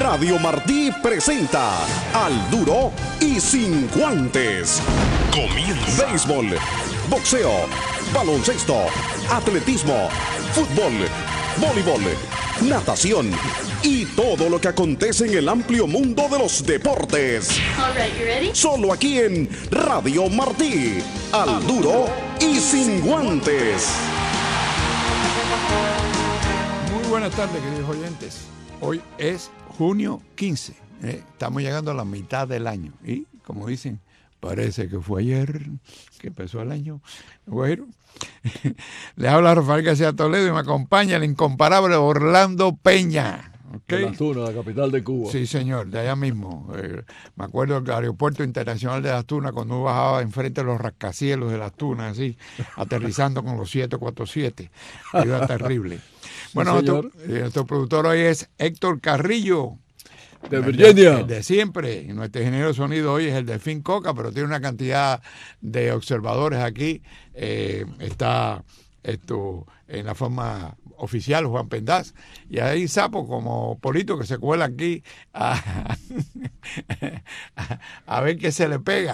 Radio Martí presenta Al Duro y Sin Guantes. Comienza. Béisbol, boxeo, baloncesto, atletismo, fútbol, voleibol, natación y todo lo que acontece en el amplio mundo de los deportes. All right, you ready? Solo aquí en Radio Martí. Al Duro y Sin Guantes. Muy buenas tardes, queridos oyentes. Hoy es junio 15. Estamos llegando a la mitad del año. Y, como dicen, parece que fue ayer que empezó el año. Bueno, les habla Rafael García Toledo y me acompaña el incomparable Orlando Peña. De Las Tunas, la capital de Cuba. Sí, señor, de allá mismo. Me acuerdo del aeropuerto internacional de Las Tunas, cuando uno bajaba enfrente de los rascacielos de Las Tunas, así, aterrizando con los 747. Era terrible. Bueno, nuestro productor hoy es Héctor Carrillo. De Virginia. El de siempre. Y nuestro ingeniero de sonido hoy es el Delfín Coca, pero tiene una cantidad de observadores aquí. Está en la forma oficial Juan Pendaz, y hay sapos como Polito que se cuela aquí a ver qué se le pega.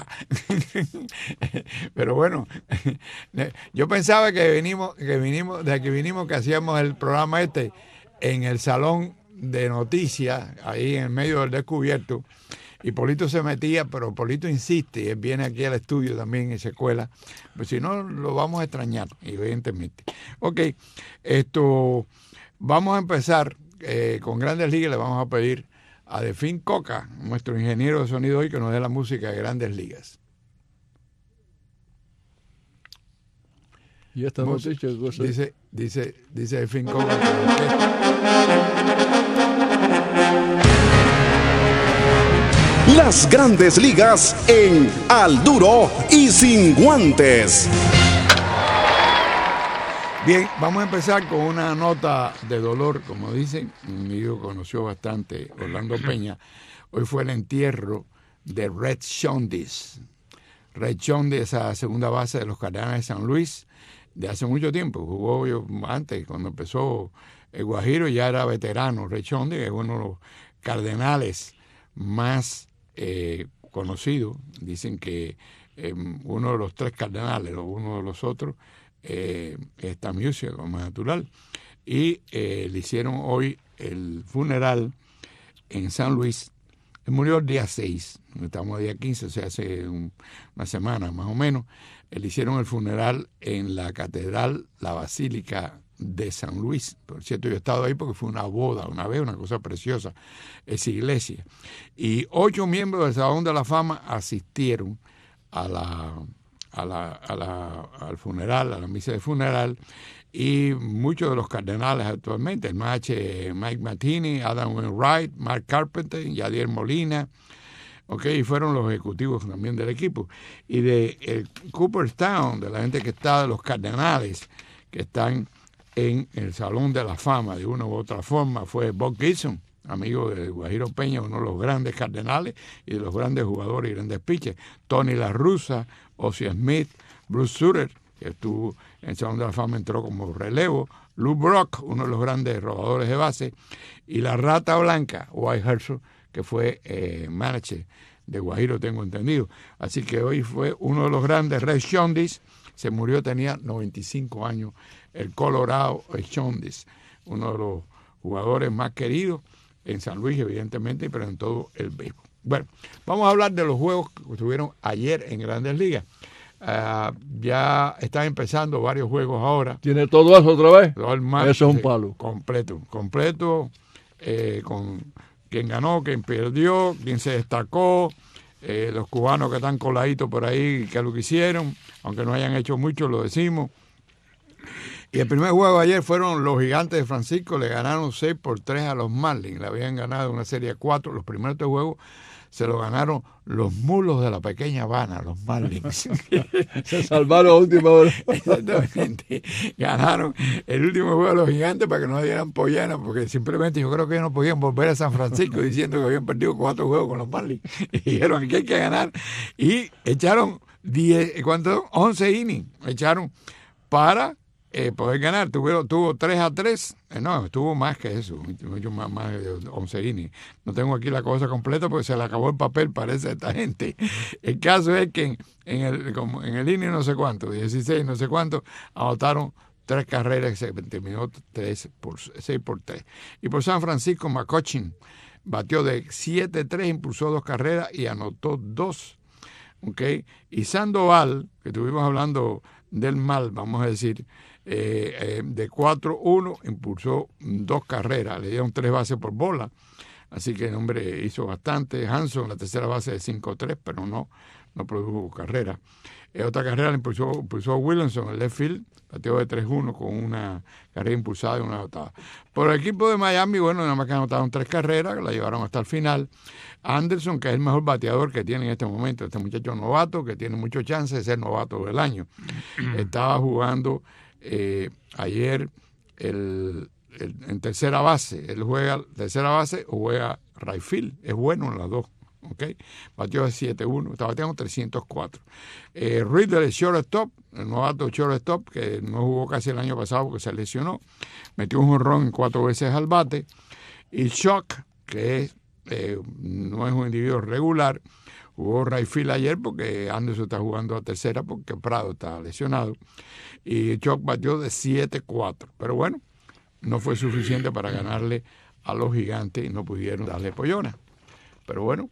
Pero bueno, yo pensaba que vinimos que hacíamos el programa en el salón de noticias, ahí en medio del descubierto, y Polito se metía, pero Polito insiste, y él viene aquí al estudio también y se cuela, pues si no lo vamos a extrañar, evidentemente. Ok, vamos a empezar con Grandes Ligas. Le vamos a pedir a Delfín Coca, nuestro ingeniero de sonido hoy, que nos dé la música de Grandes Ligas. Y esta noticia, dice Delfín Coca Las Grandes Ligas en Al Duro y Sin Guantes. Bien, vamos a empezar con una nota de dolor, como dicen. Un amigo conoció bastante, Orlando Peña. Hoy fue el entierro de Red Shondis. Red Shondis, esa segunda base de los Cardenales de San Luis, de hace mucho tiempo. Jugó antes, cuando empezó el Guajiro, ya era veterano. Red Shondis es uno de los Cardenales más conocidos. Dicen que uno de los tres Cardenales, o uno de los otros, esta música como natural, y le hicieron hoy el funeral en San Luis. Él murió el día 6, estamos el día 15, o sea, hace una semana más o menos. Le hicieron el funeral en la catedral, la Basílica de San Luis. Por cierto, yo he estado ahí porque fue una boda una vez, una cosa preciosa, esa iglesia. Y 8 miembros del Salón de la Fama asistieron al funeral, a la misa de funeral, y muchos de los cardenales actualmente, el Mike Matheny, Adam Wainwright, Mark Carpenter, Yadier Molina, y fueron los ejecutivos también del equipo. Y de Cooperstown, de la gente que está, de los cardenales que están en el Salón de la Fama de una u otra forma, fue Bob Gibson, amigo de Guajiro Peña, uno de los grandes cardenales y de los grandes jugadores y grandes pitchers. Tony La Russa, Ozzie Smith, Bruce Sutter, que estuvo en el Salón de la Fama, entró como relevo, Lou Brock, uno de los grandes robadores de base, y la Rata Blanca, White Herschel, que fue manager de Guajiro, tengo entendido. Así que hoy fue uno de los grandes. Red Shondis se murió, tenía 95 años, el Colorado Shondis, uno de los jugadores más queridos en San Luis, evidentemente, pero en todo el béisbol. Bueno, vamos a hablar de los juegos que estuvieron ayer en Grandes Ligas. Ya están empezando varios juegos ahora. ¿Tiene todo eso otra vez? Todo el match, eso es un palo. Completo, con quién ganó, quién perdió, quién se destacó, los cubanos que están coladitos por ahí, que lo que hicieron, aunque no hayan hecho mucho, lo decimos. Y el primer juego de ayer fueron los Gigantes de Francisco, le ganaron 6-3 a los Marlins, le habían ganado una serie de 4, los primeros 3 juegos se lo ganaron los mulos de la pequeña Habana, los Marlins. Se salvaron a última hora. Exactamente. Ganaron el último juego de los Gigantes para que no dieran pollana, porque simplemente yo creo que no podían volver a San Francisco diciendo que habían perdido 4 juegos con los Marlins. Y dijeron, aquí hay que ganar. Y echaron 11 innings, echaron para poder ganar. Tuvo 3-3, no, estuvo más que eso, mucho más de 11 innings. No tengo aquí la cosa completa porque se le acabó el papel, parece, a esta gente. El caso es que en el inning no sé cuánto, 16, no sé cuánto, anotaron 3 carreras y se terminó 6-3. Y por San Francisco, McCutcheon batió de 7-3, impulsó 2 carreras y anotó 2. ¿Okay? Y Sandoval, que estuvimos hablando del mal, vamos a decir, de 4-1, impulsó 2 carreras, le dieron 3 bases por bola, así que el hombre hizo bastante. Hanson, la tercera base de 5-3, pero no produjo carrera. Otra carrera la impulsó Williamson, el left field, bateó de 3-1 con una carrera impulsada y una anotada. Por el equipo de Miami, bueno, nada más que anotaron 3 carreras, la llevaron hasta el final. Anderson, que es el mejor bateador que tiene en este momento, este muchacho novato, que tiene muchas chances de ser novato del año. Estaba jugando ayer en tercera base. Él juega tercera base o juega right field. Es bueno en las dos. ¿Okay? Batió de 7-1, está bateando 304. Riddle, el shortstop, el novato shortstop, que no jugó casi el año pasado porque se lesionó, metió un jonrón 4 veces al bate. Y Shock, que no es un individuo regular, jugó right field ayer porque Anderson está jugando a tercera porque Prado está lesionado. Y Shock batió de 7-4. Pero bueno, no fue suficiente para ganarle a los Gigantes y no pudieron darle pollona. Pero bueno,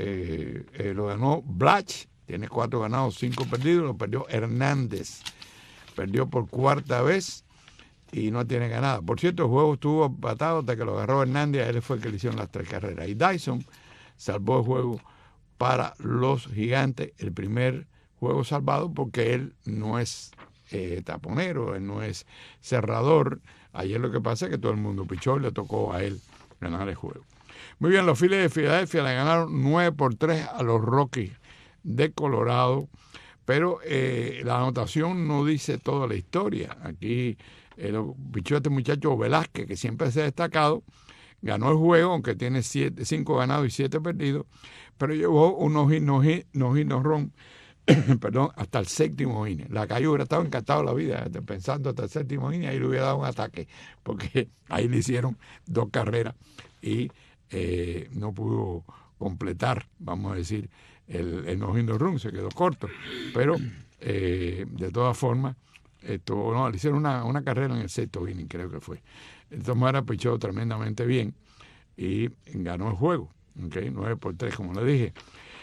lo ganó Blatch, tiene 4 ganados, 5 perdidos, lo perdió Hernández, perdió por 4ª vez y no tiene ganada. Por cierto, el juego estuvo empatado hasta que lo agarró Hernández, a él fue el que le hicieron las 3 carreras. Y Dyson salvó el juego para los Gigantes, el primer juego salvado porque él no es taponero, él no es cerrador. Ayer lo que pasa es que todo el mundo pichó y le tocó a él ganar el juego. Muy bien, los Phillies de Filadelfia le ganaron 9-3 a los Rockies de Colorado, pero la anotación no dice toda la historia. Aquí pichó este muchacho Velázquez, que siempre se ha destacado, ganó el juego, aunque tiene 5 ganados y 7 perdidos, pero llevó unos no-run, perdón, hasta el 7º inning. La Calle hubiera estado encantado de la vida, pensando hasta el 7º inning, ahí le hubiera dado un ataque, porque ahí le hicieron 2 carreras y no pudo completar, vamos a decir, el no-run, se quedó corto, pero de todas formas, le hicieron una carrera en el 6º inning, creo que fue. Entonces Mara pichó tremendamente bien y ganó el juego, ¿okay? 9-3, como le dije.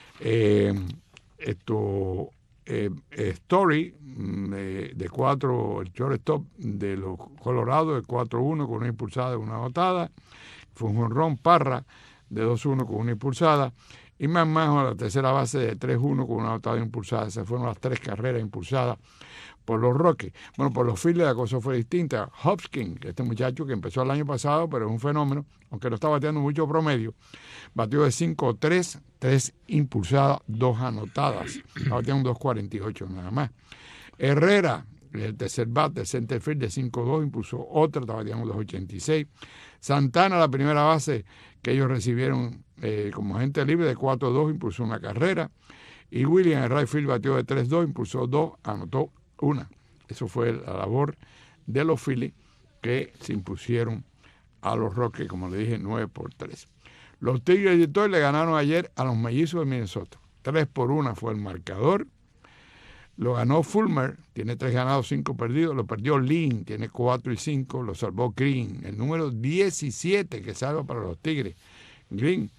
Story de 4, el shortstop de los Colorado de 4-1 con una impulsada y una anotada. Fue un jonrón. Parra de 2-1 con una impulsada. Y Manmajo a la tercera base de 3-1 con una anotada impulsada. Esas fueron las 3 carreras impulsadas por los Rockies. Bueno, por los Phillies la cosa fue distinta. Hopkins, este muchacho que empezó el año pasado, pero es un fenómeno, aunque no está bateando mucho promedio, batió de 5-3, 3 impulsadas, 2 anotadas. Está bateando 2.48 nada más. Herrera, el tercer bate, el center field de 5-2, impulsó otra, está bateando 2.86. Santana, la primera base que ellos recibieron como agente libre de 4-2, impulsó una carrera. Y Williams, el right field, batió de 3-2, impulsó 2, anotó 1. Eso fue la labor de los Phillies, que se impusieron a los Rockies, como le dije, 9-3. Los Tigres de Detroit le ganaron ayer a los Mellizos de Minnesota. 3-1 fue el marcador. Lo ganó Fulmer, tiene 3 ganados, 5 perdidos. Lo perdió Lynn, tiene 4 y 5. Lo salvó Green, el número 17 que salva para los Tigres. Green.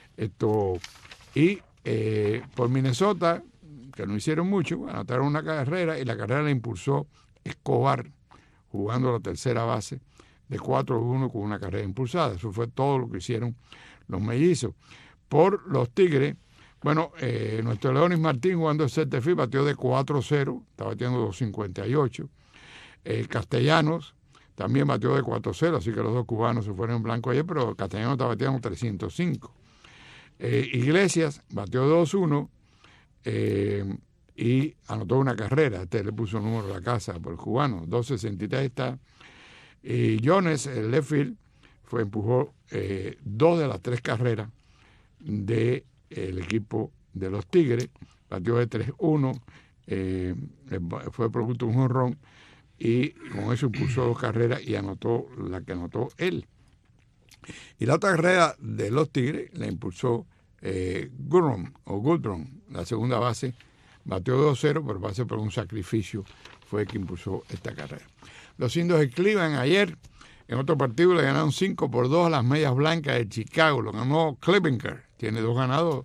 Por Minnesota, que no hicieron mucho, anotaron una carrera y la carrera la impulsó Escobar, jugando la tercera base de 4-1 con una carrera impulsada. Eso fue todo lo que hicieron los Mellizos. Por los Tigres, bueno, nuestro Leonis Martín jugando el center field batió de 4-0, está bateando 2.58. Castellanos también batió de 4-0, así que los dos cubanos se fueron en blanco ayer, pero Castellanos está bateando 305. Iglesias batió 2-1 y anotó una carrera. Le puso el número de la casa por el cubano, 2.63 está. Y Jones, el left field, empujó 2 de las 3 carreras del equipo de los Tigres, batió de 3-1, fue producto de un jonrón y con eso impulsó 2 carreras y anotó la que anotó él. Y la otra carrera de los Tigres la impulsó Goodrum, la segunda base, batió 2-0, pero base por un sacrificio fue que impulsó esta carrera. Los Indios de Cleveland ayer, en otro partido, le ganaron 5-2 a las Medias Blancas de Chicago. Lo ganó Clevenger, tiene 2 ganados,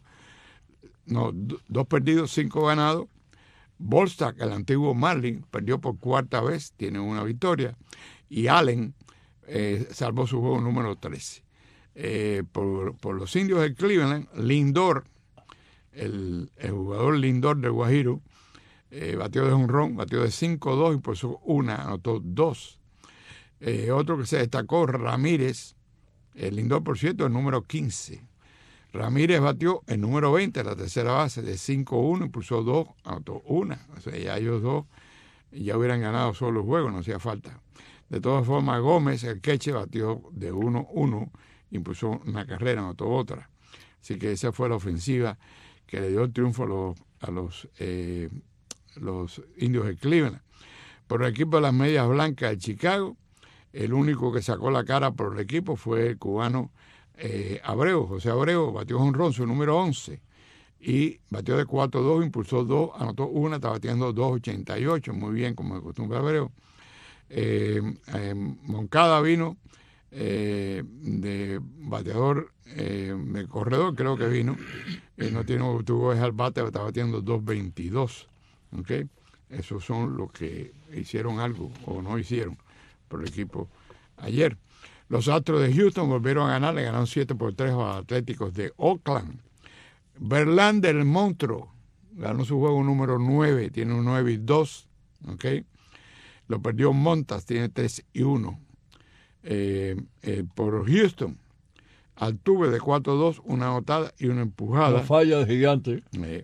2 perdidos, 5 ganados. Bolstad, el antiguo Marlin, perdió por 4ª vez, tiene 1 victoria. Y Allen salvó su juego número 13. Por los Indios de Cleveland, Lindor, el jugador Lindor de Guajiro, batió de jonrón, batió de 5-2, impulsó 1, anotó 2. Otro que se destacó, Ramírez, el Lindor, por cierto, el número 15. Ramírez batió el número 20, la tercera base, de 5-1, impulsó 2, anotó 1. O sea, ya ellos dos ya hubieran ganado solo el juego, no hacía falta. De todas formas, Gómez, el catcher, batió de 1-1, impulsó una carrera, anotó otra. Así que esa fue la ofensiva que le dio el triunfo a los Indios de Cleveland. Por el equipo de las Medias Blancas de Chicago, el único que sacó la cara por el equipo fue el cubano Abreu. José Abreu batió jonrón, su número 11, y batió de 4-2, impulsó 2, anotó 1, está batiendo 2.88, muy bien, como de costumbre Abreu. Moncada vino de bateador, de corredor, creo que vino, tuvo ese al bate, está batiendo 2.22. ¿Okay? Esos son los que hicieron algo o no hicieron por el equipo ayer. Los Astros de Houston volvieron a ganar, le ganaron 7-3 a los Atléticos de Oakland. Verlander, el monstruo, ganó su juego número 9, tiene un 9-2, ¿okay? Lo perdió Montas, tiene 3-1. Por Houston, Altuve de 4-2, una anotada y una empujada. La falla de gigante.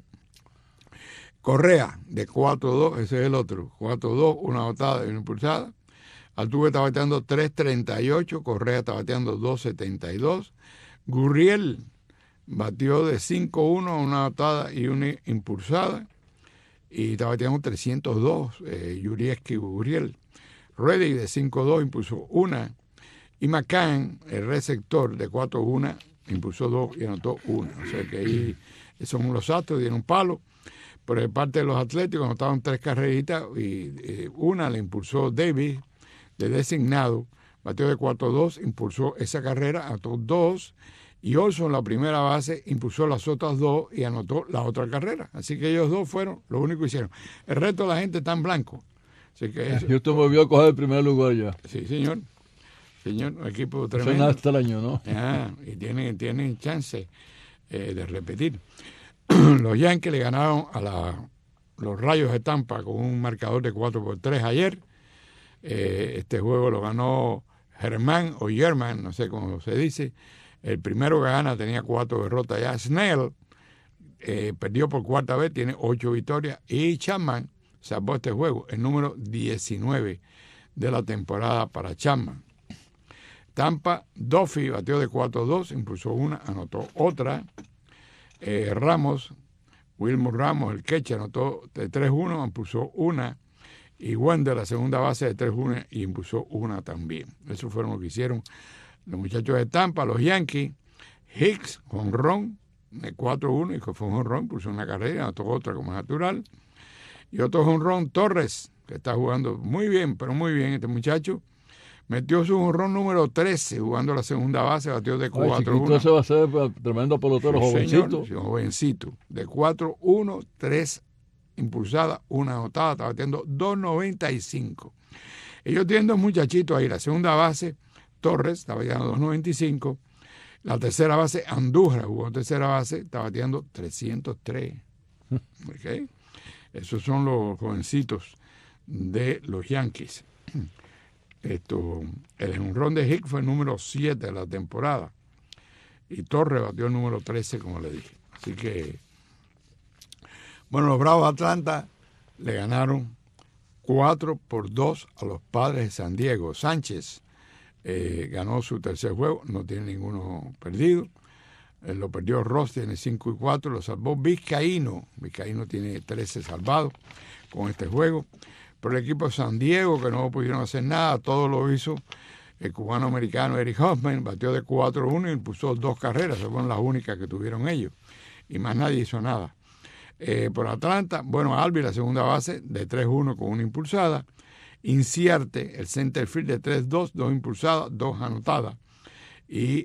Correa de 4-2, ese es el otro, 4-2, una anotada y una impulsada. Altuve está bateando 3.38, Correa está bateando 2.72. Gurriel batió de 5-1, una anotada y una impulsada, y está bateando 302, Yurieski Gurriel. Reddick de 5-2 impulsó 1, y McCann, el receptor, de 4-1, impulsó 2 y anotó 1. O sea que ahí son los Astros, dieron un palo. Por parte de los Atléticos anotaron 3 carreritas y una la impulsó Davis, de designado, batió de 4-2, impulsó esa carrera, anotó 2, y Olson, la primera base, impulsó las otras 2 y anotó la otra carrera. Así que ellos dos fueron lo único que hicieron. El resto de la gente está en blanco. Así que Houston volvió a coger el primer lugar ya. Sí, señor. Señor, un equipo tremendo. Suena extraño, ¿no? Y tienen chance de repetir. Los Yankees le ganaron a los Rayos de Tampa con un marcador de 4-3 ayer. Este juego lo ganó Germán, no sé cómo se dice. El primero que gana tenía 4 derrotas ya. Snell perdió por 4ª vez, tiene 8 victorias. Y Chapman salvó este juego, el número 19 de la temporada para Chapman. Tampa, Duffy batió de 4-2, impulsó 1, anotó otra. Wilmer Ramos, el catcher, anotó de 3-1, impulsó 1. Y Wender, la segunda base, de 3-1 y impulsó 1 también. Eso fueron lo que hicieron los muchachos de Tampa. Los Yankees, Hicks, jonrón, de 4-1, y que fue un jonrón, puso una carrera, anotó otra como natural. Y otro jonrón, Torres, que está jugando muy bien, pero muy bien este muchacho. Metió su jonrón número 13 jugando la segunda base, batió de 4-1. Ese va a ser tremendo pelotero, sí, jovencito. Señor, jovencito, de 4-1, 3 impulsada, 1 anotada, está batiendo 2.95. Ellos tienen 2 muchachitos ahí. La segunda base, Torres, está bateando 2.95. La tercera base, Andújar, jugó tercera base, está bateando 303. ¿Okay? Esos son los jovencitos de los Yankees. El jonrón de Hicks fue el número 7 de la temporada. Y Torres batió el número 13, como le dije. Así que, bueno, los Bravos de Atlanta le ganaron 4-2 a los Padres de San Diego. Sánchez ganó su tercer juego, no tiene ninguno perdido. Lo perdió Ross, tiene 5-4, lo salvó Vizcaíno. Vizcaíno tiene 13 salvados con este juego. por el equipo de San Diego, que no pudieron hacer nada. Todo lo hizo el cubano-americano Eric Hoffman, batió de 4-1 y impulsó 2 carreras. Esas fueron las únicas que tuvieron ellos. Y más nadie hizo nada. Por Atlanta, bueno, Albi, la segunda base, de 3-1 con una impulsada. Inciarte, el center field de 3-2, 2 impulsadas, 2 anotadas. Y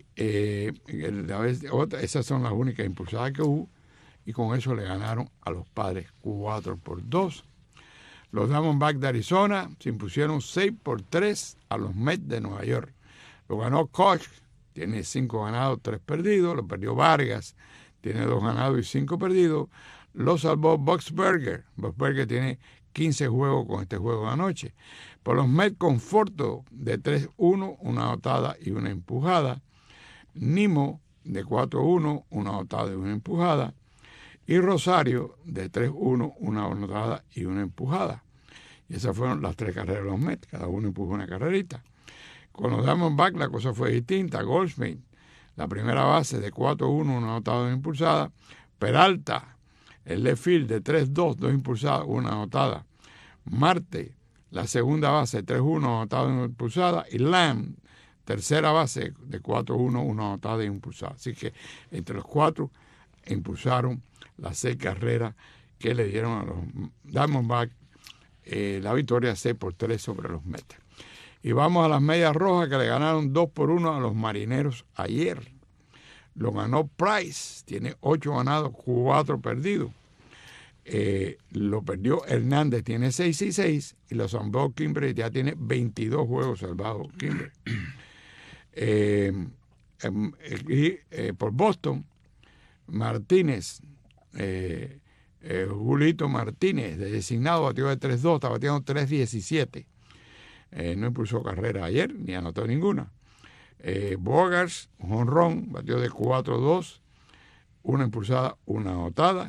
esas son las únicas impulsadas que hubo. Y con eso le ganaron a los Padres 4-2. Los Diamondbacks de Arizona se impusieron 6-3 a los Mets de Nueva York. Lo ganó Koch, tiene 5 ganados, 3 perdidos. Lo perdió Vargas, tiene 2 ganados y 5 perdidos. Lo salvó Boxberger. Boxberger tiene 15 juegos con este juego de anoche. Por los Mets, Conforto de 3-1, una anotada y una empujada. Nimmo de 4-1, una anotada y una empujada. Y Rosario de 3-1, una anotada y una empujada. Y esas fueron las 3 carreras de los Mets, cada uno empujó una carrerita. Con los Diamondbacks la cosa fue distinta. Goldschmidt, la primera base de 4-1, una anotada y una impulsada. Peralta, el left field de 3-2, 2 impulsadas, una anotada. Marte, la segunda base de 3-1, anotada y una impulsada. Y Lamb, tercera base de 4-1, una anotada y impulsada. Así que entre los 4 impulsaron las 6 carreras que le dieron a los Diamondbacks la victoria 6-3 sobre los Mets. Y vamos a las Medias Rojas, que le ganaron 2-1 a los Marineros ayer. Lo ganó Price, tiene 8 ganados, 4 perdidos. Lo perdió Hernández, tiene 6-6, y lo salvó Kimbrel, ya tiene 22 juegos salvados Kimbrel. Por Boston, Martínez, Julito Martínez, de designado, batió de 3-2, está batiendo 3-17. No impulsó carrera ayer, ni anotó ninguna. Bogarts, jonrón, batió de 4-2, una impulsada, una anotada.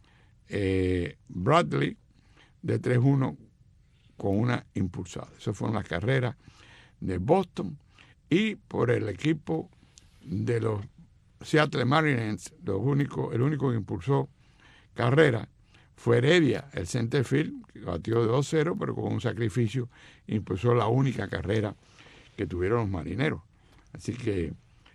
Bradley, de 3-1, con una impulsada. Esas fueron las carreras de Boston. Y por el equipo de los Seattle Mariners, el único que impulsó carrera fue Heredia, el center field, que batió de 2-0, pero con un sacrificio impulsó la única carrera que tuvieron los Marineros. Así que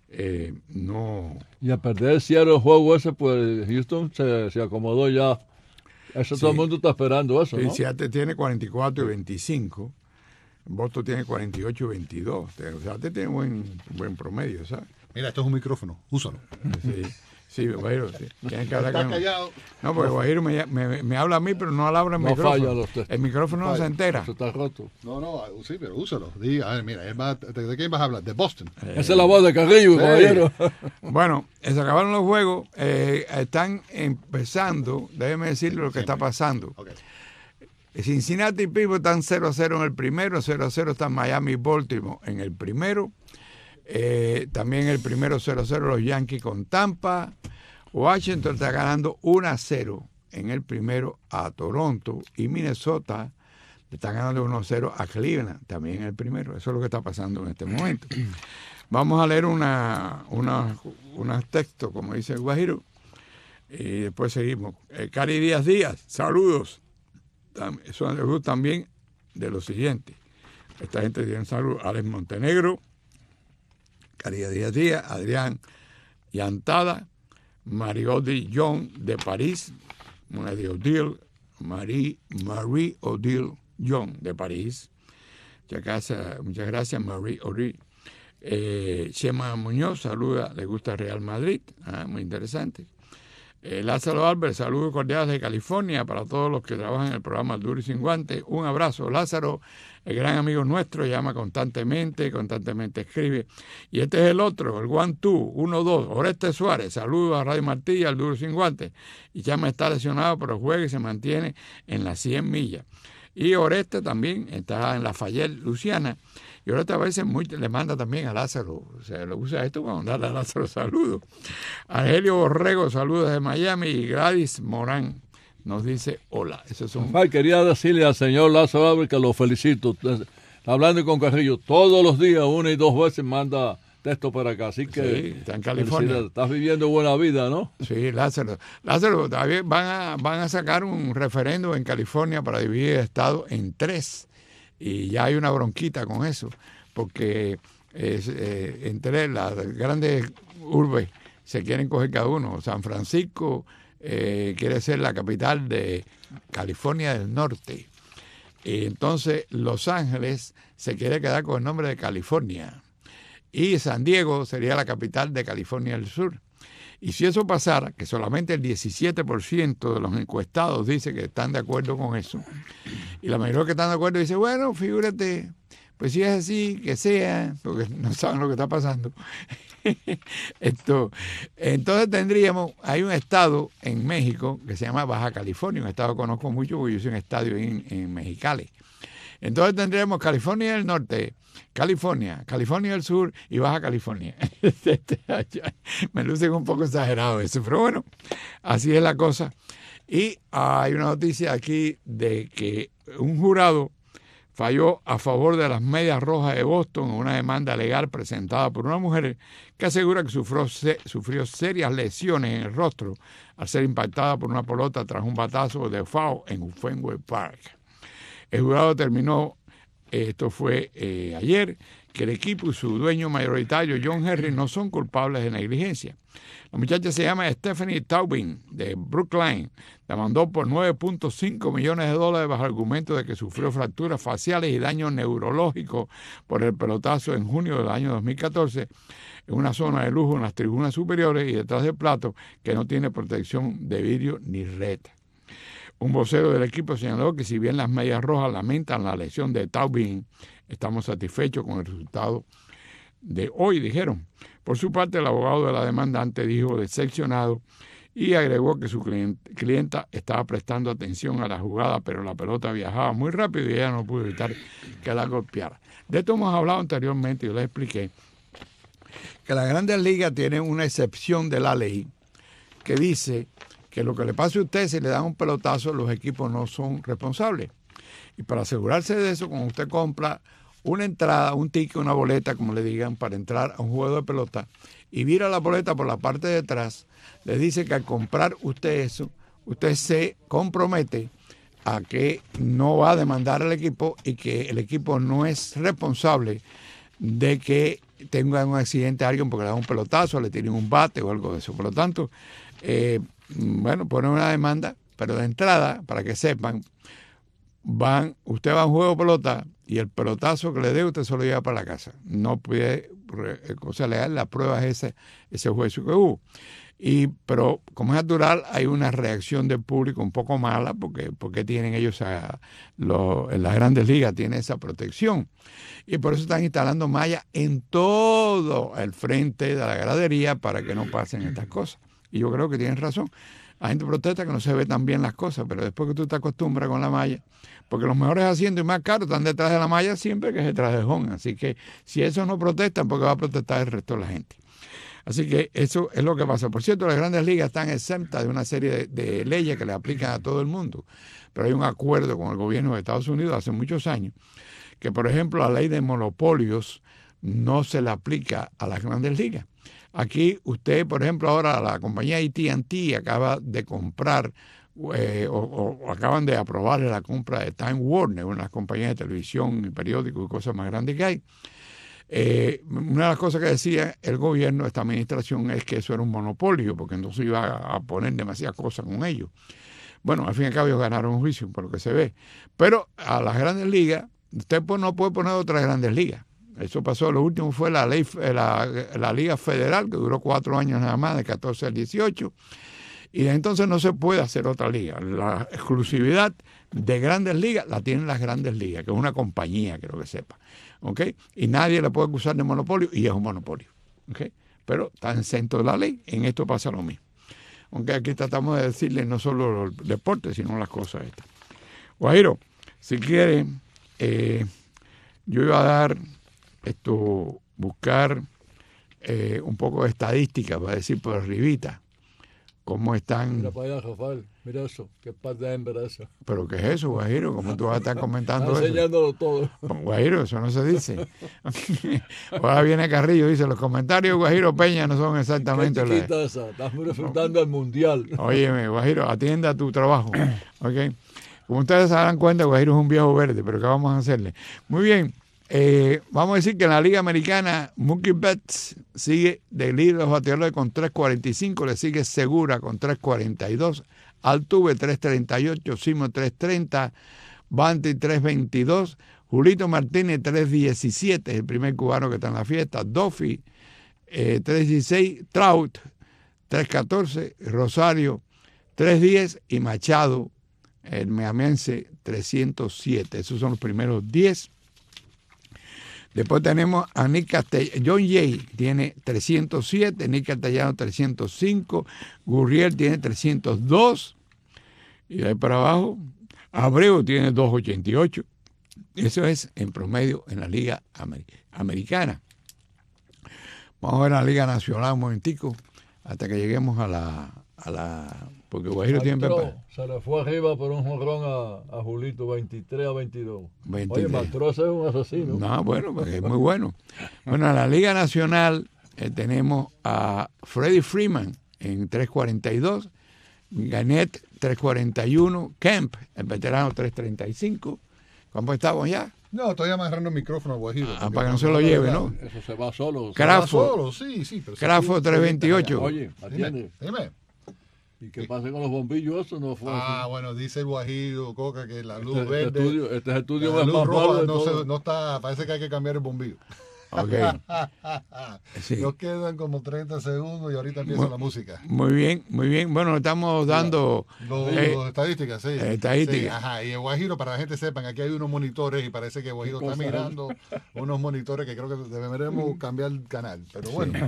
no... Y a perder el juego ese, pues Houston se acomodó ya. Eso sí. Todo el mundo está esperando eso, ¿no? Seattle tiene 44 y 25. Boston tiene 48 y 22. O sea, tiene buen promedio, ¿sabes? Mira, esto es un micrófono, úsalo. Sí, Guajiro, sí. Tienes que hablar Está con... callado. No, porque Guajiro me habla a mí, pero no habla el micrófono. El micrófono no se entera. Eso está roto. No, sí, pero úsalo. Diga, a ver, mira, ¿de quién vas a hablar? De Boston. Esa es la voz de Carrillo, caballero. Bueno, se acabaron los juegos. Están empezando, déjeme decirle lo que está pasando. Okay. Cincinnati y Pittsburgh están 0-0 en el primero, 0-0 están Miami y Baltimore en el primero. También el primero 0-0 los Yankees con Tampa. Washington está ganando 1-0 en el primero a Toronto. Y Minnesota está ganando 1-0 a Cleveland, también en el primero. Eso es lo que está pasando en este momento. Vamos a leer unos textos, como dice el Guajiro, y después seguimos. Cari Díaz, saludos. Eso también de lo siguiente. Esta gente tiene salud. Alex Montenegro, Caridad Díaz, Adrián Yantada, Marie-Odile John de París, una de Odile, Marie-Odile John de París. Muchas gracias, Marie-Odile. Chema Muñoz, saluda, le gusta Real Madrid, muy interesante. Lázaro Álvarez, saludos cordiales de California para todos los que trabajan en el programa Duro y Sin Guantes. Un abrazo. Lázaro, el gran amigo nuestro, llama constantemente escribe. Y este es el otro, el 1-2, 1-2, Oreste Suárez, saludos a Radio Martí y al Duro y Sin Guantes. Y Chama está lesionado, pero juega y se mantiene en las 100 millas. Y Oreste también está en Lafayette, Luciana. Y Oreste a veces le manda también a Lázaro, o sea, lo usa esto para mandarle a Lázaro saludos. Angelio Borrego, saludos de Miami. Y Gladys Morán nos dice hola. Esos son... Quería decirle al señor Lázaro Álvarez que lo felicito. Hablando con Carrillo, todos los días, 1 y 2 veces manda texto para acá, así que Sí, está en California. estás viviendo buena vida, ¿no? Sí, Lázaro. Lázaro, todavía van a sacar un referéndum en California para dividir el estado en 3. Y ya hay una bronquita con eso, porque entre las grandes urbes se quieren coger cada uno. San Francisco quiere ser la capital de California del Norte. Y entonces Los Ángeles se quiere quedar con el nombre de California. Y San Diego sería la capital de California del Sur. Y si eso pasara, que solamente el 17% de los encuestados dice que están de acuerdo con eso, y la mayoría que están de acuerdo dice, bueno, figúrate, pues si es así, que sea, porque no saben lo que está pasando. Entonces hay un estado en México que se llama Baja California, un estado que conozco mucho porque yo soy un estadio en Mexicali. Entonces tendríamos California del Norte, California del Sur y Baja California. Me luce un poco exagerado eso, pero bueno, así es la cosa. Y hay una noticia aquí de que un jurado falló a favor de las Medias Rojas de Boston en una demanda legal presentada por una mujer que asegura que sufrió serias lesiones en el rostro al ser impactada por una pelota tras un batazo de foul en Fenway Park. El jurado determinó, esto fue ayer, que el equipo y su dueño mayoritario, John Henry, no son culpables de negligencia. La muchacha se llama Stephanie Taubin, de Brookline. Demandó por $9.5 millones bajo argumento de que sufrió fracturas faciales y daño neurológico por el pelotazo en junio del año 2014 en una zona de lujo en las tribunas superiores y detrás del plato que no tiene protección de vidrio ni red. Un vocero del equipo señaló que si bien las Medias Rojas lamentan la lesión de Taubin, estamos satisfechos con el resultado de hoy, dijeron. Por su parte, el abogado de la demandante dijo decepcionado y agregó que su clienta estaba prestando atención a la jugada, pero la pelota viajaba muy rápido y ella no pudo evitar que la golpeara. De esto hemos hablado anteriormente, yo les expliqué que las Grandes Ligas tienen una excepción de la ley que dice que lo que le pase a usted, si le dan un pelotazo, los equipos no son responsables. Y para asegurarse de eso, cuando usted compra una entrada, un ticket, una boleta, como le digan, para entrar a un juego de pelota, y vira la boleta por la parte de atrás, le dice que al comprar usted eso, usted se compromete a que no va a demandar al equipo y que el equipo no es responsable de que tenga un accidente a alguien porque le da un pelotazo, le tiren un bate o algo de eso. Por lo tanto, ponen una demanda, pero de entrada, para que sepan, usted va a un juego de pelota y el pelotazo que le dé usted se lo lleva para la casa. No puede, cosa legal, la prueba es ese juicio que hubo. Pero como es natural, hay una reacción del público un poco mala porque tienen ellos en las Grandes Ligas tienen esa protección. Y por eso están instalando mallas en todo el frente de la gradería para que no pasen estas cosas. Y yo creo que tienen razón. La gente protesta que no se ve tan bien las cosas, pero después que tú te acostumbras con la malla, porque los mejores asientos y más caros están detrás de la malla siempre que es detrás del home. Así que si eso no protestan, porque va a protestar el resto de la gente. Así que eso es lo que pasa. Por cierto, las Grandes Ligas están exentas de una serie de leyes que le aplican a todo el mundo. Pero hay un acuerdo con el gobierno de Estados Unidos hace muchos años que, por ejemplo, la ley de monopolios no se le aplica a las Grandes Ligas. Aquí usted, por ejemplo, ahora la compañía AT&T acaba de comprar o acaban de aprobar la compra de Time Warner, una compañía de televisión y periódicos y cosas más grandes que hay. Una de las cosas que decía el gobierno, esta administración, es que eso era un monopolio, porque entonces iba a poner demasiadas cosas con ellos. Bueno, al fin y al cabo ellos ganaron un juicio, por lo que se ve. Pero a las Grandes Ligas, usted no puede poner otras Grandes Ligas. Eso pasó, lo último fue la Liga Federal, que duró 4 años nada más, de 14 al 18, y de entonces no se puede hacer otra liga. La exclusividad de Grandes Ligas la tienen las Grandes Ligas, que es una compañía, quiero que sepa, ¿ok? Y nadie le puede acusar de monopolio, y es un monopolio, ¿ok? Pero está en el centro de la ley, en esto pasa lo mismo. Aunque aquí tratamos de decirle no solo los deportes, sino las cosas estas. Guajiro, si quiere, yo iba a dar buscar un poco de estadística, para decir por arribita, cómo están. Mira para allá, Rafael. Mira eso. Qué par de hembra eso. ¿Pero qué es eso, Guajiro? ¿Cómo tú vas a estar comentando Está eso? enseñándolo todo. Guajiro, eso no se dice. Ahora viene Carrillo y dice, los comentarios de Guajiro Peña no son exactamente Qué chiquita esa. Estás disfrutando al mundial. Óyeme, Guajiro, atienda a tu trabajo. ¿Ok? Como ustedes se dan cuenta, Guajiro es un viejo verde, pero ¿qué vamos a hacerle? Muy bien. Vamos a decir que en la Liga Americana, Mookie Betts sigue de líder de los bateadores con 3.45, le sigue Segura con 3.42, Altuve 3.38, Simo 3.30, Banti 3.22, Julito Martínez 3.17, es el primer cubano que está en la fiesta, Duffy 3.16, Trout 3.14, Rosario 3.10 y Machado, el meamense 307. Esos son los primeros 10. Después tenemos a Nick Castellanos, John Jay tiene 307, Nick Castellanos 305, Gurriel tiene 302, y de ahí para abajo, Abreu tiene 288. Eso es en promedio en la Liga Americana. Vamos a ver la Liga Nacional un momentico, hasta que lleguemos a la porque Guajiro tiene... Se le fue arriba por un jonrón a Julito, 23-22. 23. Oye, Mastroza es un asesino. No, bueno, pues es muy bueno. Bueno, en la Liga Nacional tenemos a Freddie Freeman en 3.42, Gannett 3.41, Kemp, el veterano 3.35. ¿Cómo estamos ya? No, estoy amarrando el micrófono a Guajiro. Para que no se lo lleve, ¿no? Eso se va solo. Crawford, sí. Crawford 3.28. Oye, atiende. Dime. ¿Y qué pasa con los bombillos? Eso no fue así. Bueno, dice el Guajiro, Coca, que la luz Este verde... es el estudio la más luz malo roja de todo. no está... Parece que hay que cambiar el bombillo. Ok. Sí. Nos quedan como 30 segundos y ahorita empieza la música. Muy bien, muy bien. Bueno, estamos dando... Los estadísticas, sí. Estadísticas. Sí, ajá. Y el Guajiro, para la gente sepan, aquí hay unos monitores y parece que el Guajiro está mirando unos monitores que creo que deberemos cambiar el canal. Pero bueno.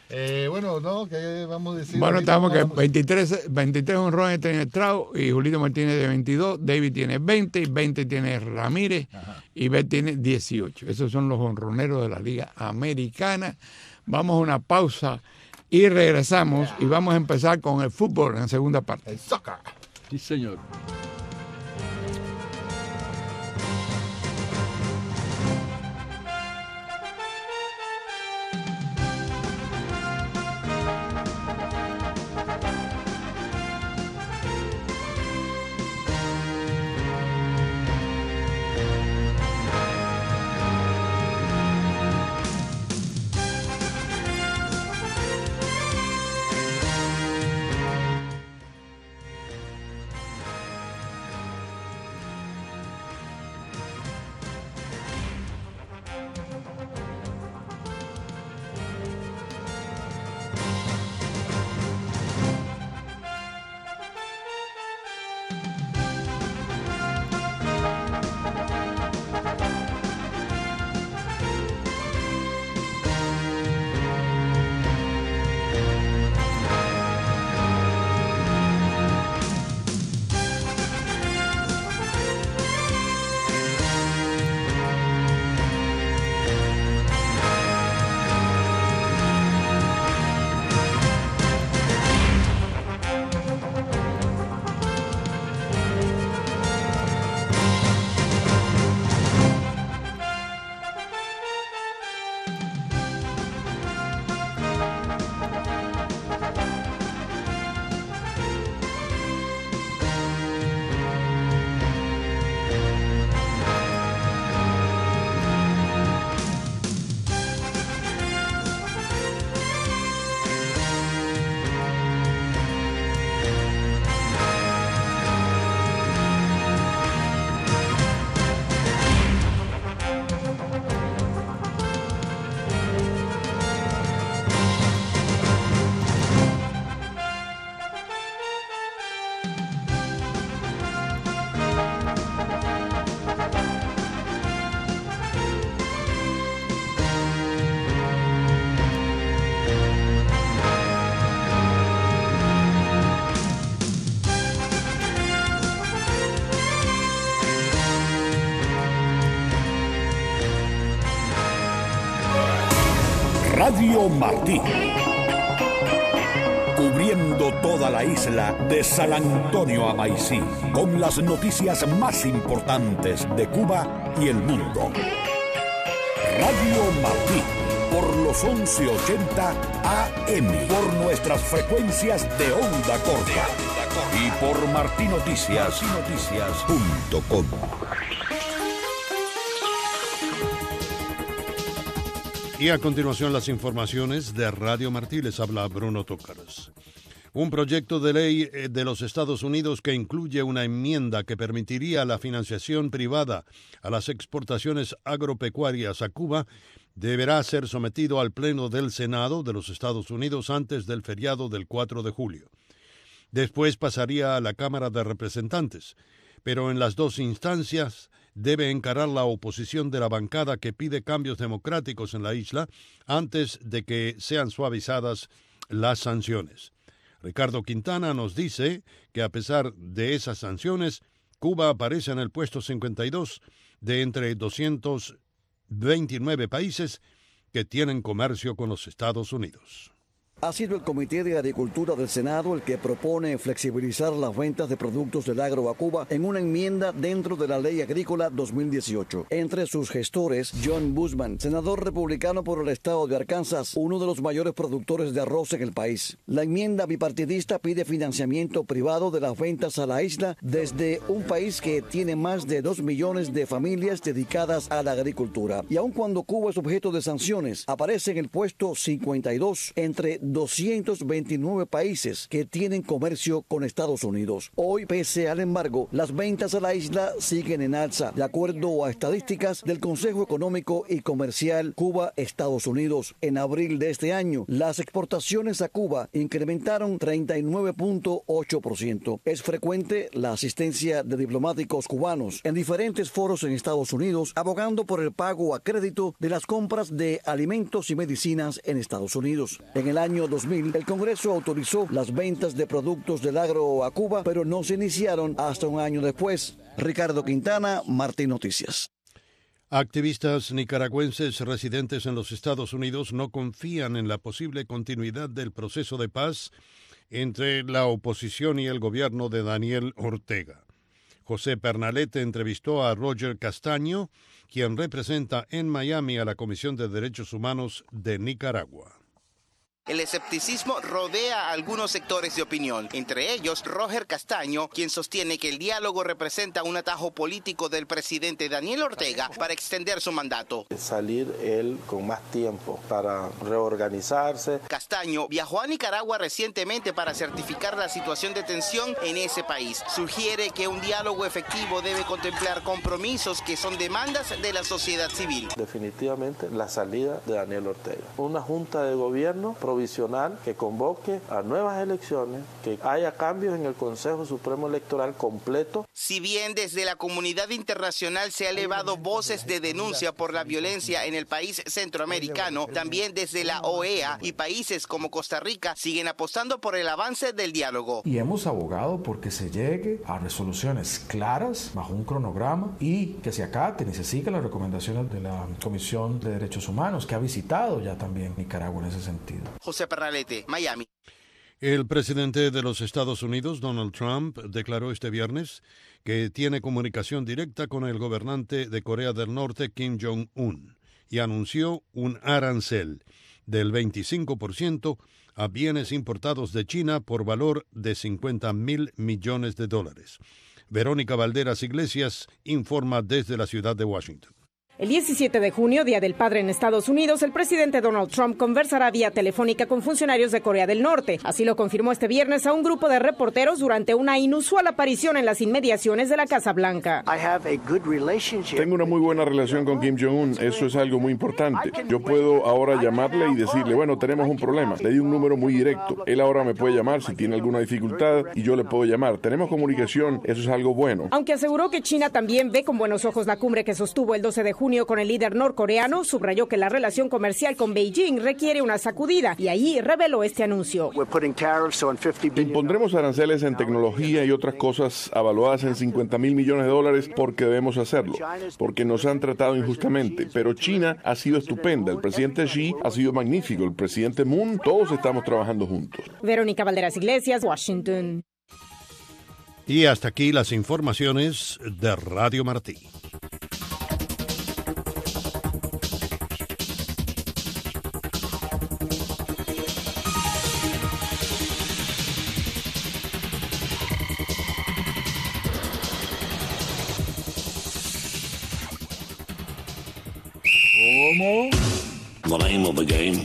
Bueno, no, ¿qué vamos a decir? Bueno, estamos que 23 honrones tiene Trout y Julito Martínez de 22, David tiene 20, 20 tiene Ramírez. Ajá. Y Bet tiene 18. Esos son los honroneros de la Liga Americana. Vamos a una pausa y regresamos y vamos a empezar con el fútbol en la segunda parte. El soccer. Sí, señor. Radio Martí, cubriendo recorriendo toda la isla de San Antonio a Maicí, con las noticias más importantes de Cuba y el mundo. Radio Martí, por los 1180 AM, por nuestras frecuencias de onda corta y por martinoticias.com. Y a continuación las informaciones de Radio Martí. Les habla Bruno Tócaros. Un proyecto de ley de los Estados Unidos que incluye una enmienda que permitiría la financiación privada a las exportaciones agropecuarias a Cuba deberá ser sometido al Pleno del Senado de los Estados Unidos antes del feriado del 4 de julio. Después pasaría a la Cámara de Representantes, pero en las dos instancias debe encarar la oposición de la bancada que pide cambios democráticos en la isla antes de que sean suavizadas las sanciones. Ricardo Quintana nos dice que a pesar de esas sanciones, Cuba aparece en el puesto 52 de entre 229 países que tienen comercio con los Estados Unidos. Ha sido el Comité de Agricultura del Senado el que propone flexibilizar las ventas de productos del agro a Cuba en una enmienda dentro de la Ley Agrícola 2018. Entre sus gestores, John Boozman, senador republicano por el estado de Arkansas, uno de los mayores productores de arroz en el país. La enmienda bipartidista pide financiamiento privado de las ventas a la isla desde un país que tiene más de 2 millones de familias dedicadas a la agricultura. Y aun cuando Cuba es objeto de sanciones, aparece en el puesto 52 entre 229 países que tienen comercio con Estados Unidos. Hoy, pese al embargo, las ventas a la isla siguen en alza, de acuerdo a estadísticas del Consejo Económico y Comercial Cuba-Estados Unidos. En abril de este año, las exportaciones a Cuba incrementaron 39.8%. Es frecuente la asistencia de diplomáticos cubanos en diferentes foros en Estados Unidos, abogando por el pago a crédito de las compras de alimentos y medicinas en Estados Unidos. En el año 2000, el Congreso autorizó las ventas de productos del agro a Cuba, pero no se iniciaron hasta un año después. Ricardo Quintana, Martín Noticias. Activistas nicaragüenses residentes en los Estados Unidos no confían en la posible continuidad del proceso de paz entre la oposición y el gobierno de Daniel Ortega. José Pernalete entrevistó a Roger Castaño, quien representa en Miami a la Comisión de Derechos Humanos de Nicaragua. El escepticismo rodea a algunos sectores de opinión, entre ellos Roger Castaño, quien sostiene que el diálogo representa un atajo político del presidente Daniel Ortega para extender su mandato. Salir él con más tiempo para reorganizarse. Castaño viajó a Nicaragua recientemente para certificar la situación de tensión en ese país. Sugiere que un diálogo efectivo debe contemplar compromisos que son demandas de la sociedad civil. Definitivamente la salida de Daniel Ortega. Una junta de gobierno provisional que convoque a nuevas elecciones, que haya cambios en el Consejo Supremo Electoral completo. Si bien desde la comunidad internacional se ha elevado voces de denuncia por la violencia en el país centroamericano, también desde la OEA y países como Costa Rica siguen apostando por el avance del diálogo. Y hemos abogado porque se llegue a resoluciones claras, bajo un cronograma, y que se acaten y se sigan las recomendaciones de la Comisión de Derechos Humanos, que ha visitado ya también Nicaragua en ese sentido. José Pernalete, Miami. El presidente de los Estados Unidos, Donald Trump, declaró este viernes que tiene comunicación directa con el gobernante de Corea del Norte, Kim Jong-un, y anunció un arancel del 25% a bienes importados de China por valor de $50,000 millones. Verónica Valderas Iglesias informa desde la ciudad de Washington. El 17 de junio, Día del Padre en Estados Unidos, el presidente Donald Trump conversará vía telefónica con funcionarios de Corea del Norte. Así lo confirmó este viernes a un grupo de reporteros durante una inusual aparición en las inmediaciones de la Casa Blanca. Tengo una muy buena relación con Kim Jong-un, eso es algo muy importante. Yo puedo ahora llamarle y decirle, bueno, tenemos un problema. Le di un número muy directo. Él ahora me puede llamar si tiene alguna dificultad y yo le puedo llamar. Tenemos comunicación, eso es algo bueno. Aunque aseguró que China también ve con buenos ojos la cumbre que sostuvo el 12 de julio junio con el líder norcoreano, subrayó que la relación comercial con Beijing requiere una sacudida y allí reveló este anuncio. Impondremos aranceles en tecnología y otras cosas avaluadas en $50,000 millones porque debemos hacerlo, porque nos han tratado injustamente. Pero China ha sido estupenda, el presidente Xi ha sido magnífico, el presidente Moon, todos estamos trabajando juntos. Verónica Valderas Iglesias, Washington. Y hasta aquí las informaciones de Radio Martí. ¿Cómo? The name of the game.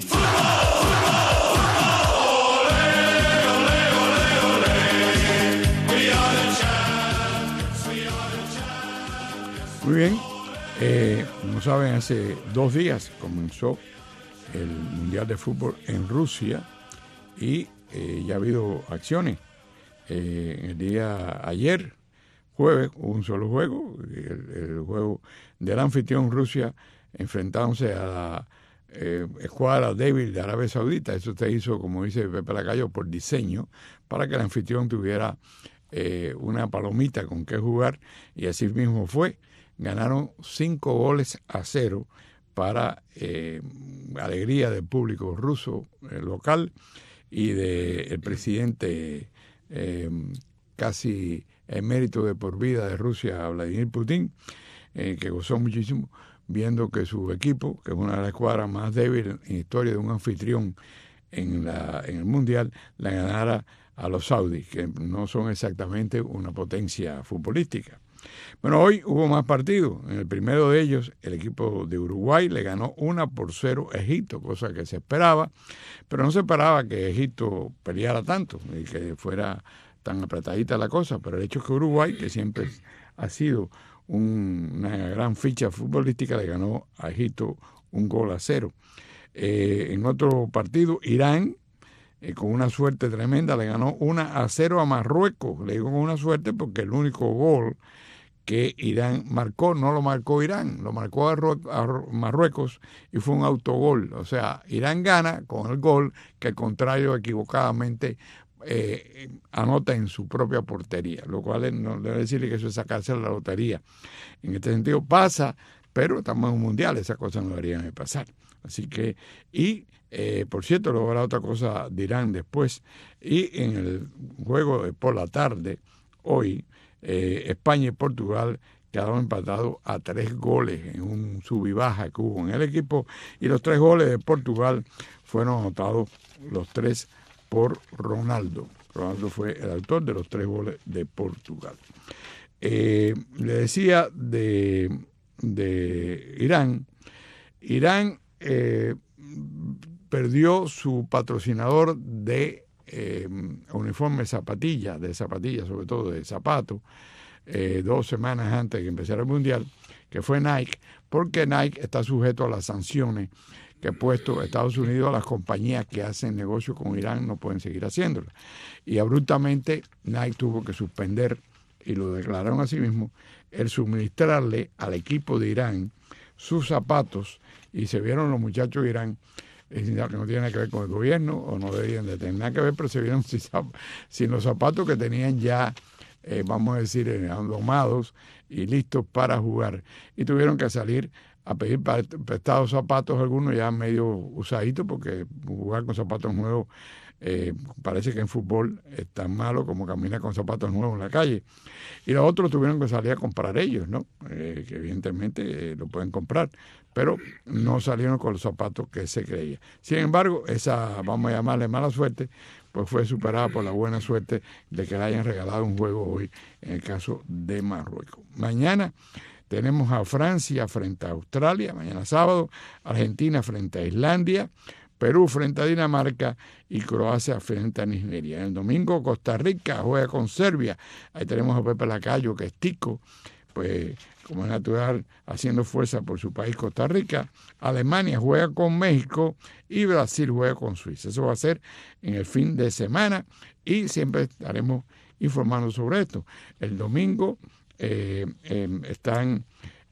Muy bien, como saben, hace 2 días comenzó el Mundial de Fútbol en Rusia y ya ha habido acciones. El día ayer, jueves, hubo un solo juego, el juego del anfitrión Rusia enfrentándose a la escuadra débil de Arabia Saudita. Eso se hizo, como dice Pepe Lacayo, por diseño, para que el anfitrión tuviera una palomita con que jugar, y así mismo fue. Ganaron 5-0 para alegría del público ruso local y del presidente casi emérito de por vida de Rusia, Vladimir Putin, que gozó muchísimo viendo que su equipo, que es una de las escuadras más débiles en historia de un anfitrión en el Mundial, la ganara a los saudíes, que no son exactamente una potencia futbolística. Bueno, hoy hubo más partidos. En el primero de ellos, el equipo de Uruguay le ganó 1-0 a Egipto, cosa que se esperaba, pero no se esperaba que Egipto peleara tanto y que fuera tan apretadita la cosa. Pero el hecho es que Uruguay, que siempre ha sido una gran ficha futbolística, le ganó a Egipto 1-0. En otro partido, Irán, con una suerte tremenda, le ganó 1-0 a Marruecos. Le digo con una suerte porque el único gol que Irán marcó no lo marcó Irán, lo marcó a Marruecos y fue un autogol. O sea, Irán gana con el gol que el contrario equivocadamente anota en su propia portería, lo cual no debe decirle que eso es sacarse la lotería. En este sentido pasa, pero estamos en un mundial, esas cosas no deberían de pasar. Así que, por cierto, luego habrá otra cosa de Irán después. Y en el juego de por la tarde, hoy, España y Portugal quedaron empatados a 3 goles en un sub y baja que hubo en el equipo, y los 3 goles de Portugal fueron anotados los 3 por Ronaldo. Ronaldo fue el autor de los 3 goles de Portugal. Le decía de Irán. Irán perdió su patrocinador de uniformes de zapatillas, sobre todo de zapatos, 2 semanas antes de que empezara el Mundial, que fue Nike, porque Nike está sujeto a las sanciones que ha puesto Estados Unidos a las compañías que hacen negocio con Irán, no pueden seguir haciéndolo. Y abruptamente Nike tuvo que suspender, y lo declararon así mismo, el suministrarle al equipo de Irán sus zapatos, y se vieron los muchachos de Irán, que no tiene nada que ver con el gobierno, o no deberían de tener nada que ver, pero se vieron sin los zapatos que tenían ya, vamos a decir, domados y listos para jugar. Y tuvieron que salir a pedir prestados zapatos, algunos ya medio usaditos, porque jugar con zapatos nuevos parece que en fútbol es tan malo como caminar con zapatos nuevos en la calle. Y los otros tuvieron que salir a comprar ellos, ¿no? Que evidentemente lo pueden comprar, pero no salieron con los zapatos que se creía. Sin embargo, esa, vamos a llamarle mala suerte, pues fue superada por la buena suerte de que le hayan regalado un juego hoy en el caso de Marruecos. Mañana tenemos a Francia frente a Australia, mañana sábado, Argentina frente a Islandia, Perú frente a Dinamarca y Croacia frente a Nigeria. El domingo Costa Rica juega con Serbia. Ahí tenemos a Pepe Lacayo, que es tico, pues como es natural, haciendo fuerza por su país Costa Rica. Alemania juega con México y Brasil juega con Suiza. Eso va a ser en el fin de semana y siempre estaremos informando sobre esto. El domingo están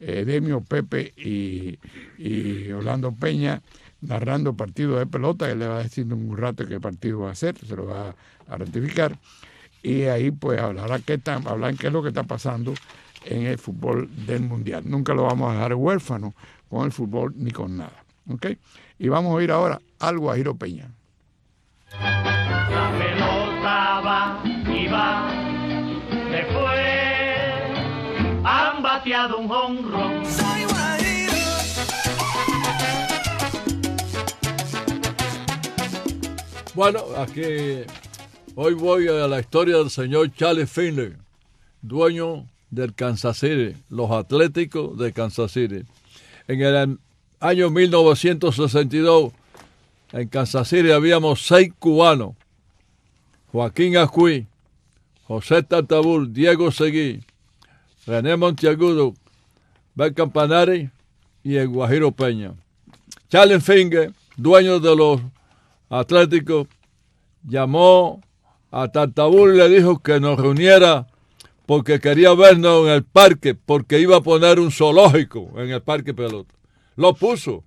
Demio, Pepe y Orlando Peña narrando partidos de pelota. Él le va a decir en un rato qué partido va a hacer, se lo va a ratificar. Y ahí pues hablarán qué es lo que está pasando en el fútbol del Mundial. Nunca lo vamos a dejar huérfano con el fútbol ni con nada. ¿Ok? Y vamos a ir ahora al Guajiro Peña. La pelota va y va, después han bateado un jonrón. Soy Guajiro. Bueno, aquí hoy voy a la historia del señor Charlie Finley, dueño del Kansas City, los Atléticos de Kansas City. En el año 1962, en Kansas City habíamos 6 cubanos: Joaquín Acuí, José Tartabul, Diego Seguí, René Monteagudo, Bel Campanari y el Guajiro Peña. Charlie Finley, dueño de los Atléticos, llamó a Tartabul y le dijo que nos reuniera porque quería vernos en el parque, porque iba a poner un zoológico en el parque pelota. Lo puso.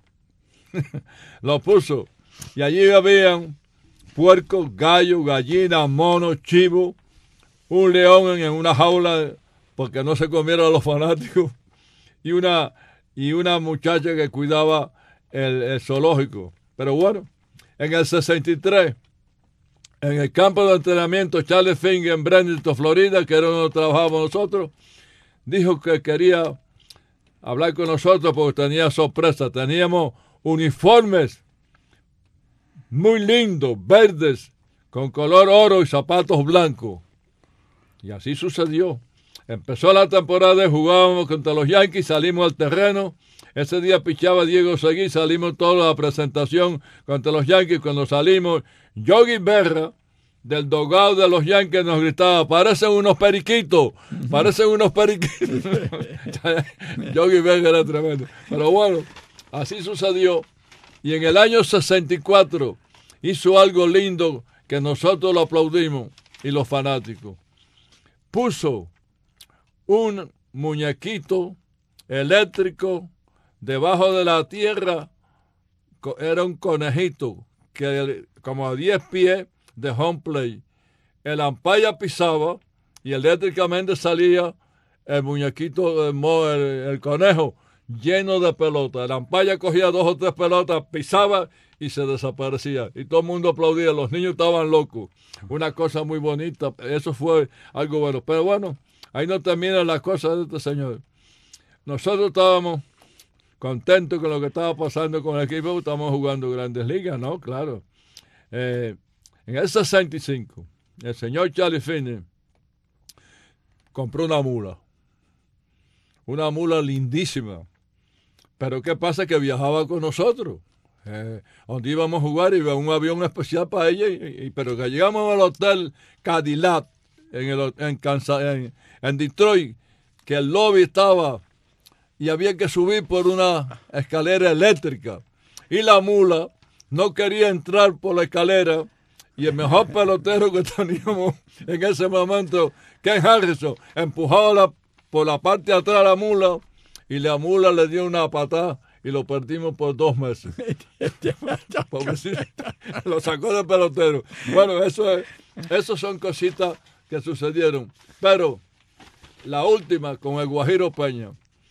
Lo puso. Y allí habían puercos, gallos, gallinas, monos, chivos, un león en una jaula porque no se comieron los fanáticos y una muchacha que cuidaba el zoológico. Pero bueno, en el 63, en el campo de entrenamiento Charlie Finley en Bradenton, Florida, que era donde trabajábamos nosotros, dijo que quería hablar con nosotros porque tenía sorpresa. Teníamos uniformes muy lindos, verdes, con color oro y zapatos blancos. Y así sucedió. Empezó la temporada, jugábamos contra los Yankees, salimos al terreno. Ese día pichaba Diego Seguí, salimos todos a la presentación contra los Yankees. Cuando salimos, Yogi Berra, del dogado de los Yankees, nos gritaba: parecen unos periquitos, parecen unos periquitos. Yogi Berra era tremendo. Pero bueno, así sucedió. Y en el año 64 hizo algo lindo que nosotros lo aplaudimos y los fanáticos. Puso un muñequito eléctrico debajo de la tierra. Era un conejito que como a 10 pies de home play. El umpire pisaba y eléctricamente salía el muñequito, el conejo lleno de pelotas. El umpire cogía 2 o 3 pelotas, pisaba y se desaparecía. Y todo el mundo aplaudía, los niños estaban locos. Una cosa muy bonita, eso fue algo bueno. Pero bueno, ahí no terminan las cosas de este señor. Nosotros estábamos contentos con lo que estaba pasando con el equipo, estamos jugando Grandes Ligas, ¿no? Claro. En el 65, el señor Charlie Finley compró una mula lindísima. Pero ¿qué pasa? Que viajaba con nosotros. Donde íbamos a jugar, iba un avión especial para ella, pero que llegamos al hotel Cadillac en Detroit, que el lobby estaba y había que subir por una escalera eléctrica. Y la mula no quería entrar por la escalera. Y el mejor pelotero que teníamos en ese momento, Ken Harrison, empujaba por la parte de atrás a la mula y la mula le dio una patada y lo perdimos por 2 meses. Lo sacó del pelotero. Bueno, eso son cositas que sucedieron. Pero la última con el Guajiro Peña.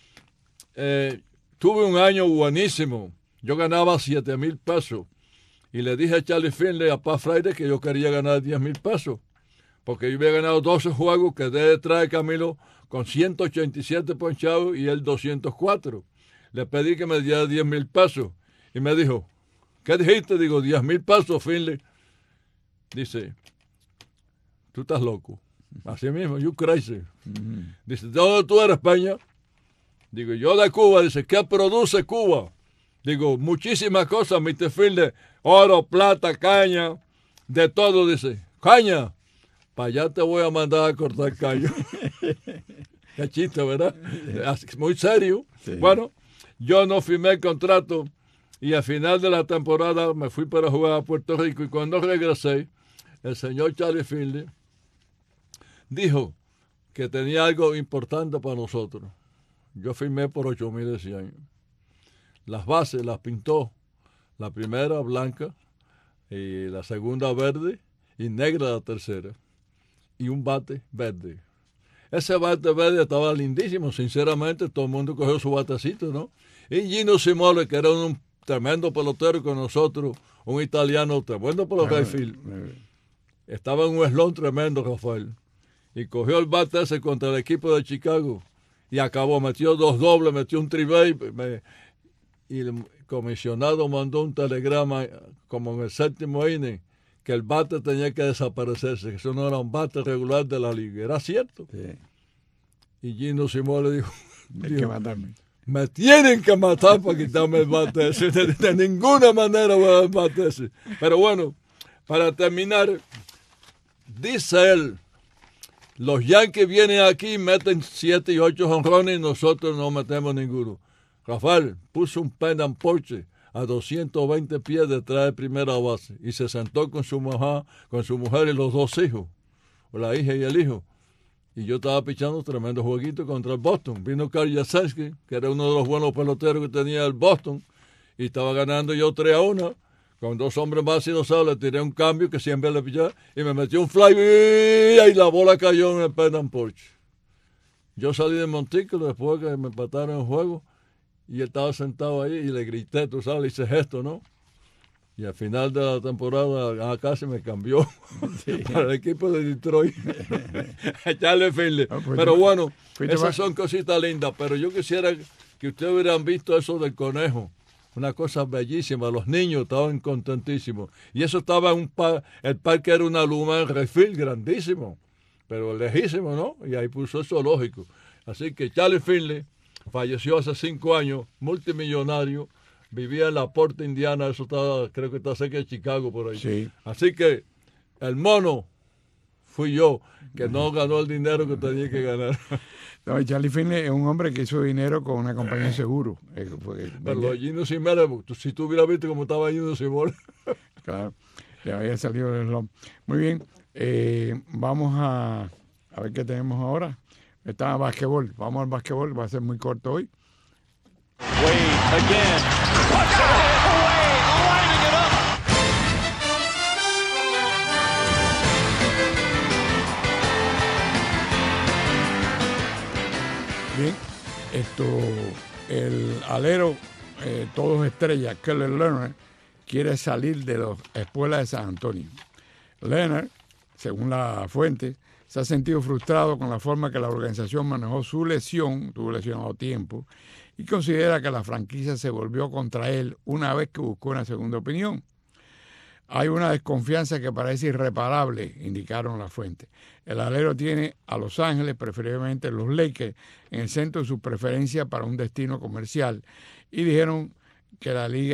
Tuve un año buenísimo. Yo ganaba 7,000 pesos. Y le dije a Charlie Finley, a Pat Friday, que yo quería ganar 10,000 pesos. Porque yo había ganado 12 juegos, quedé detrás de Camilo con 187 ponchados y él 204. Le pedí que me diera 10,000 pesos. Y me dijo, ¿qué dijiste? Digo, 10,000 pesos, Finley. Dice, tú estás loco. Así mismo, you crazy. Dice, ¿de dónde tú eres, Peña? Digo, yo de Cuba. Dice, ¿qué produce Cuba? Digo, muchísimas cosas, Mr. Finley. Oro, plata, caña, de todo. Dice, caña, para allá te voy a mandar a cortar caña. Qué chiste, ¿verdad? Muy serio. Sí. Bueno, yo no firmé el contrato y al final de la temporada me fui para jugar a Puerto Rico y cuando regresé, el señor Charlie Finley dijo que tenía algo importante para nosotros. Yo firmé por 8.100. Las bases las pintó, la primera blanca, y la segunda verde, y negra la tercera. Y un bate verde. Ese bate verde estaba lindísimo, sinceramente, todo el mundo cogió su batecito, ¿no? Y Gino Cimoli, que era un tremendo pelotero con nosotros, un italiano tremendo por los Rayfield, estaba en un eslón tremendo, Rafael, y cogió el bate ese contra el equipo de Chicago, y acabó, metió 2 dobles, metió un triple, y el comisionado mandó un telegrama, como en el 7º inning, que el bate tenía que desaparecerse, que eso no era un bate regular de la liga. Era cierto. Sí. Y Gino Cimoli dijo, hay que matarme. Me tienen que matar para quitarme el bate ese. De ninguna manera voy a dar el bate ese. Pero bueno, para terminar, dice él, los Yankees vienen aquí, meten 7 y 8 jonrones y nosotros no metemos ninguno. Rafael puso un pendant porche a 220 pies detrás de primera base y se sentó con su mujer y los 2 hijos, o la hija y el hijo. Y yo estaba pichando tremendo jueguito contra el Boston. Vino Carl Yastrzemski, que era uno de los buenos peloteros que tenía el Boston, y estaba ganando yo 3-1. Con 2 hombres más y 2 outs, le tiré un cambio que siempre le pichaba y me metió un fly y la bola cayó en el pendant porche. Yo salí de montículo después que me empataron el juego y él estaba sentado ahí y le grité, tú sabes, le hice gesto, ¿no? Y al final de la temporada casi me cambió para el equipo de Detroit. Charlie Finley. Pero bueno, esas son cositas lindas. Pero yo quisiera que ustedes hubieran visto eso del conejo. Una cosa bellísima. Los niños estaban contentísimos. Y eso estaba en el parque era una luma en Redfield, grandísimo. Pero lejísimo, ¿no? Y ahí puso el zoológico. Así que Charlie Finley falleció hace 5 años, multimillonario. Vivía en La Porte, Indiana, eso estaba, creo que está cerca de Chicago por ahí. Sí. Así que el mono fui yo, que no ganó el dinero que tenía que ganar. No, Charlie Finley es un hombre que hizo dinero con una compañía de seguro. Pero Gino Cimoli, si tú hubieras visto cómo estaba Gino Cimoli. Claro, le había salido el slump. Muy bien, vamos a ver qué tenemos ahora. Está en básquetbol, vamos al básquetbol, va a ser muy corto hoy. Wade again. Puts it away, lining it up. Bien, el alero, todos estrellas, Keller Leonard, quiere salir de la escuela de San Antonio. Leonard, según la fuente, se ha sentido frustrado con la forma que la organización manejó su lesión, tuvo lesionado tiempo, y considera que la franquicia se volvió contra él una vez que buscó una segunda opinión. Hay una desconfianza que parece irreparable, indicaron la fuente. El alero tiene a Los Ángeles, preferiblemente los Lakers, en el centro de su preferencia para un destino comercial, y dijeron que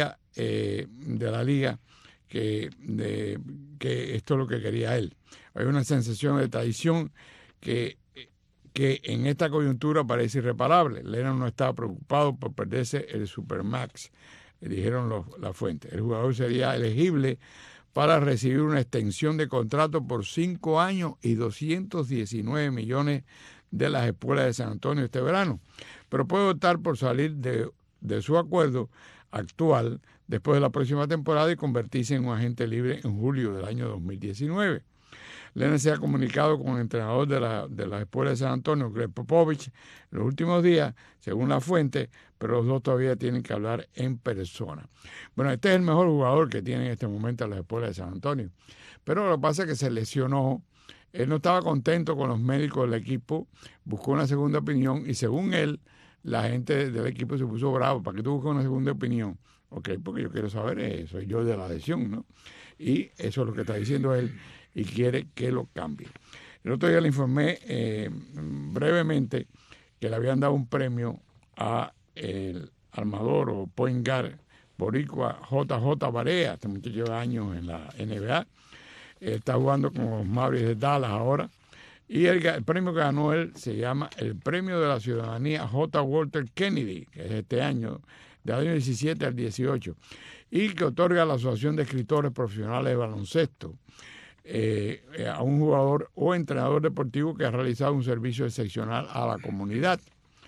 que esto es lo que quería él. Hay una sensación de traición que en esta coyuntura parece irreparable. Leonard no estaba preocupado por perderse el Supermax, dijeron la fuente. El jugador sería elegible para recibir una extensión de contrato por 5 años y $219 millones de las espuelas de San Antonio este verano, pero puede optar por salir de su acuerdo actual después de la próxima temporada y convertirse en un agente libre en julio del año 2019. Leonard se ha comunicado con el entrenador de la escuela de San Antonio, Greg Popovich, en los últimos días, según la fuente, pero los dos todavía tienen que hablar en persona. Bueno, este es el mejor jugador que tiene en este momento la escuela de San Antonio, pero lo que pasa es que se lesionó, él no estaba contento con los médicos del equipo, buscó una segunda opinión y según él, la gente del equipo se puso bravo. ¿Para qué tú buscas una segunda opinión? Ok, porque yo quiero saber, soy yo de la lesión, ¿no? Y eso es lo que está diciendo él y quiere que lo cambie. El otro día le informé brevemente que le habían dado un premio a el armador o point guard boricua JJ Barea. Este muchacho lleva años en la NBA. Está jugando con los Mavericks de Dallas ahora. Y el premio que ganó él se llama el Premio de la Ciudadanía J. Walter Kennedy, que es este año, del año 17 al 18, y que otorga a la Asociación de Escritores Profesionales de Baloncesto a un jugador o entrenador deportivo que ha realizado un servicio excepcional a la comunidad.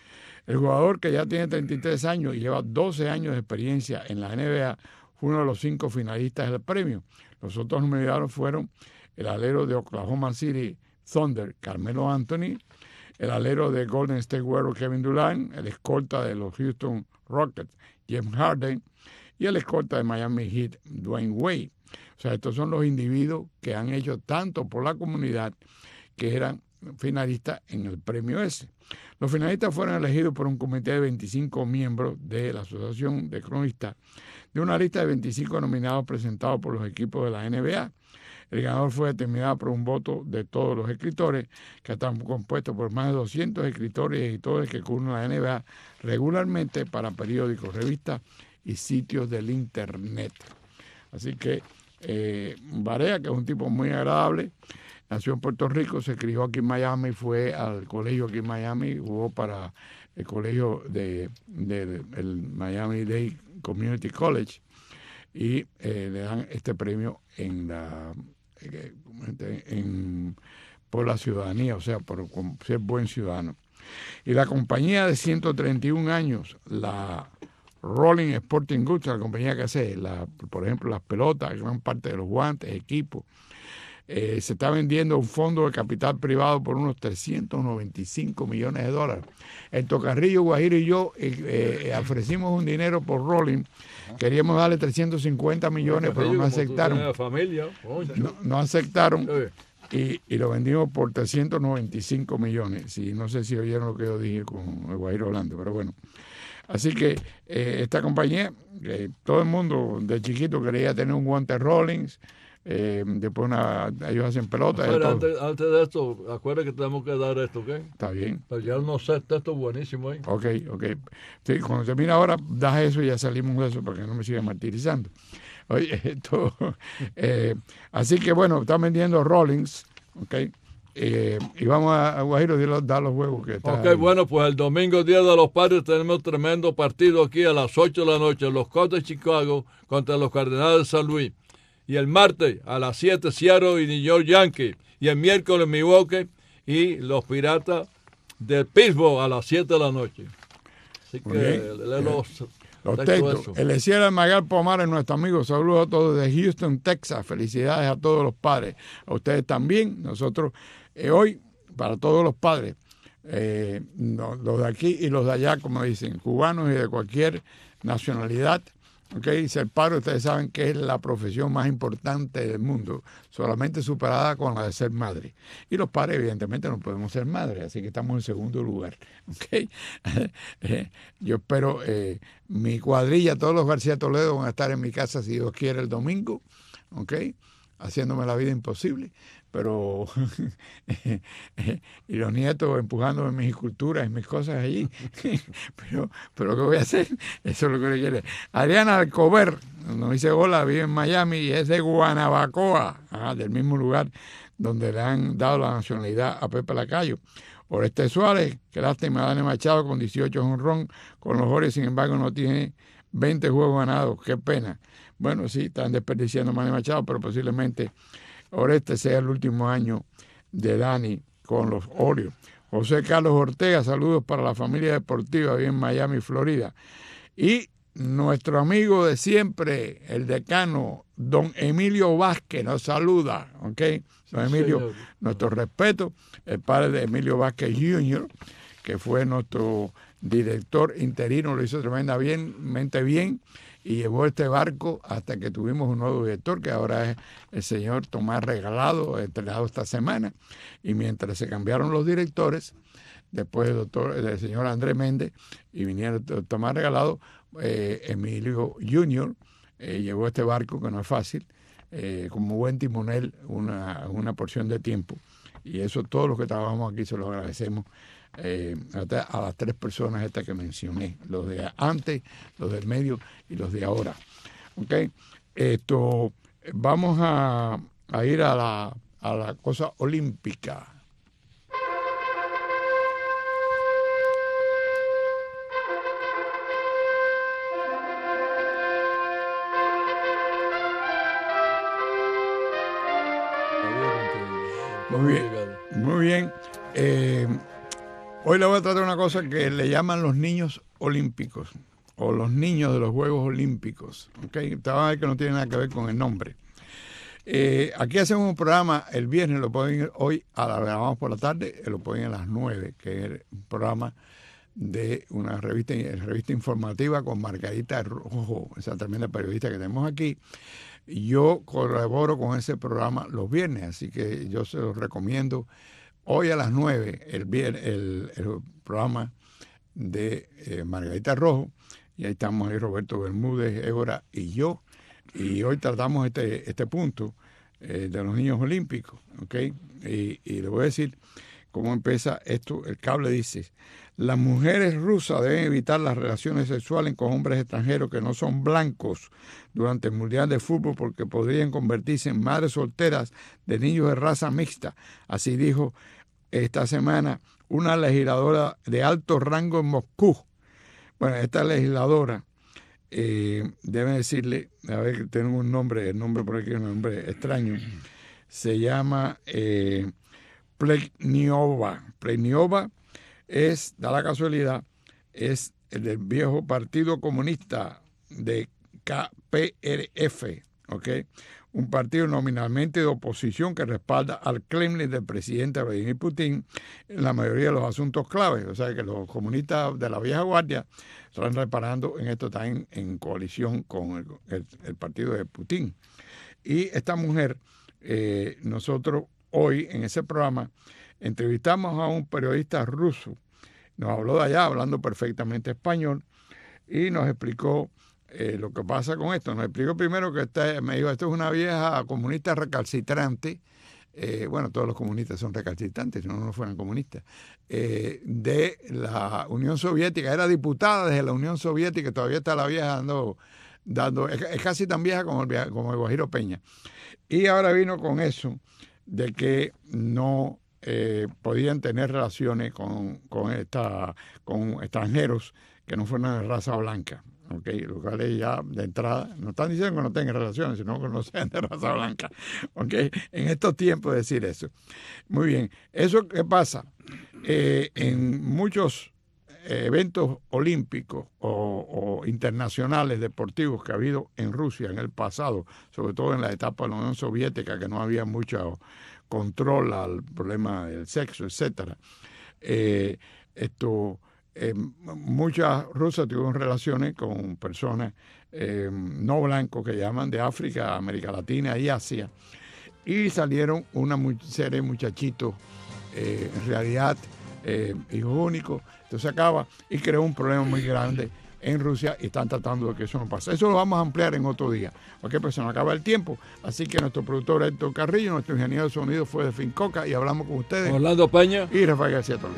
El jugador, que ya tiene 33 años y lleva 12 años de experiencia en la NBA, fue uno de los 5 finalistas del premio. Los otros nominados fueron el alero de Oklahoma City Thunder, Carmelo Anthony, el alero de Golden State Warriors, Kevin Durant, el escolta de los Houston Rockets, James Harden, y el escolta de Miami Heat, Dwayne Wade. O sea, estos son los individuos que han hecho tanto por la comunidad que eran finalistas en el premio ese. Los finalistas fueron elegidos por un comité de 25 miembros de la Asociación de Cronistas, de una lista de 25 nominados presentados por los equipos de la NBA. El ganador fue determinado por un voto de todos los escritores, que están compuestos por más de 200 escritores y editores que cubren la NBA regularmente para periódicos, revistas y sitios del Internet. Así que Barea, que es un tipo muy agradable, nació en Puerto Rico, se crió aquí en Miami, fue al colegio aquí en Miami, jugó para el colegio del Miami-Dade Community College, y le dan este premio por la ciudadanía, o sea, por ser buen ciudadano. Y la compañía de 131 años, la Rolling Sporting Goods, la compañía que hace, por ejemplo, las pelotas, gran parte de los guantes, equipos, se está vendiendo un fondo de capital privado por unos $395 millones. El Tocarrillo, Guajiro y yo ofrecimos un dinero por Rolling. Queríamos darle 350 millones, pero no aceptaron. No aceptaron y lo vendimos por 395 millones. Y no sé si oyeron lo que yo dije con el Guajiro Orlando, pero bueno. Así que esta compañía, todo el mundo de chiquito quería tener un guante Rollins. Después ellos hacen pelota. Antes de esto, acuérdate que tenemos que dar esto, ¿ok? Está bien. Pero ya no sé, esto es buenísimo ahí. Ok. Sí, cuando termine ahora, das eso y ya salimos de eso para que no me sigan martirizando. Oye, así que bueno, están vendiendo Rollins, ok. Y vamos a Guajiro dar los juegos que están. Ok, bueno, pues el domingo, Día de los Padres, tenemos tremendo partido aquí a las 8 de la noche. Los Cubs de Chicago contra los Cardenales de San Luis. Y el martes a las 7, Seattle y New York Yankees. Y el miércoles, Milwaukee y los Piratas de Pittsburgh a las 7 de la noche. Así que los textos. El Eliezer Magal Pomares, nuestro amigo, saludos a todos desde Houston, Texas. Felicidades a todos los padres. A ustedes también. Nosotros hoy, para todos los padres, los de aquí y los de allá, como dicen, cubanos y de cualquier nacionalidad. Okay, ser padre, ustedes saben que es la profesión más importante del mundo, solamente superada con la de ser madre. Y los padres, evidentemente, no podemos ser madres, así que estamos en segundo lugar. Okay. Yo espero, mi cuadrilla, todos los García Toledo van a estar en mi casa, si Dios quiere, el domingo, okay, haciéndome la vida imposible. Pero y los nietos empujándome mis esculturas y mis cosas allí. pero ¿qué voy a hacer? Eso es lo que quiere. Adriana Alcover nos dice hola, vive en Miami y es de Guanabacoa, del mismo lugar donde le han dado la nacionalidad a Pepe Lacayo. Oreste Suárez, que lástima, Dani Machado con 18 jonrón con los Orioles, sin embargo no tiene 20 juegos ganados, qué pena. Bueno, sí, están desperdiciando a Dani Machado, pero posiblemente Oreste sea el último año de Dani con los Orioles. José Carlos Ortega, saludos para la familia deportiva ahí en Miami, Florida. Y nuestro amigo de siempre, el decano, don Emilio Vázquez, nos saluda, ¿ok? Don Emilio, señor, nuestro respeto, el padre de Emilio Vázquez Jr., que fue nuestro director interino, lo hizo tremendamente bien, y llevó este barco hasta que tuvimos un nuevo director, que ahora es el señor Tomás Regalado, entrenado esta semana. Y mientras se cambiaron los directores, después del señor Andrés Méndez, y vinieron Tomás Regalado, Emilio Junior llevó este barco, que no es fácil, como buen timonel, una porción de tiempo. Y eso, todos los que trabajamos aquí, se lo agradecemos a las 3 personas estas que mencioné, los de antes, los del medio y los de ahora. ¿Okay? Vamos a ir a la cosa olímpica. Muy bien. Hoy le voy a tratar una cosa que le llaman los niños olímpicos o los niños de los Juegos Olímpicos. ¿Okay? Te van a ver que no tiene nada que ver con el nombre. Aquí hacemos un programa el viernes, lo pueden ir hoy, grabamos por la tarde, lo pueden ir a las 9, que es un programa de una revista informativa con Margarita Rojo, esa tremenda periodista que tenemos aquí. Yo colaboro con ese programa los viernes, así que yo se los recomiendo. Hoy a las 9, el programa de Margarita Rojo, y ahí estamos ahí Roberto Bermúdez, Évora y yo. Y hoy tratamos este punto de los niños olímpicos, ¿ok? Y le voy a decir cómo empieza esto. El cable dice: las mujeres rusas deben evitar las relaciones sexuales con hombres extranjeros que no son blancos durante el Mundial de Fútbol porque podrían convertirse en madres solteras de niños de raza mixta. Así dijo esta semana una legisladora de alto rango en Moscú. Bueno, esta legisladora, deben decirle, a ver, tengo el nombre por aquí, un nombre extraño, se llama Plechniova. Plechniova es, da la casualidad, es el del viejo Partido Comunista de KPRF, ¿ok? Un partido nominalmente de oposición que respalda al Kremlin del presidente Vladimir Putin en la mayoría de los asuntos claves. O sea que los comunistas de la vieja guardia están reparando en esto, están en coalición con el partido de Putin. Y esta mujer, nosotros hoy en ese programa entrevistamos a un periodista ruso, nos habló de allá hablando perfectamente español y nos explicó lo que pasa con esto. Nos explicó primero que me dijo, esto es una vieja comunista recalcitrante, bueno, todos los comunistas son recalcitrantes, si no fueran comunistas, de la Unión Soviética, era diputada desde la Unión Soviética, todavía está la vieja dando es casi tan vieja como el Guajiro Peña. Y ahora vino con eso de que no podían tener relaciones con extranjeros que no fueran de raza blanca. Okay, los cuales ya de entrada no están diciendo que no tengan relaciones, sino que no sean de raza blanca. Okay, en estos tiempos decir eso. Muy bien, ¿eso qué pasa? En muchos eventos olímpicos o internacionales deportivos que ha habido en Rusia en el pasado, sobre todo en la etapa de la Unión Soviética, que no había mucho control al problema del sexo, etcétera. Muchas rusas tuvieron relaciones con personas no blancos que llaman de África, América Latina y Asia, y salieron una serie de muchachitos, en realidad hijos únicos. Entonces acaba y creó un problema muy grande en Rusia y están tratando de que eso no pase. Eso lo vamos a ampliar en otro día, porque pues se nos acaba el tiempo. Así que nuestro productor Héctor Carrillo, nuestro ingeniero de sonido fue de Fincoca y hablamos con ustedes. Orlando Peña y Rafael García Toledo.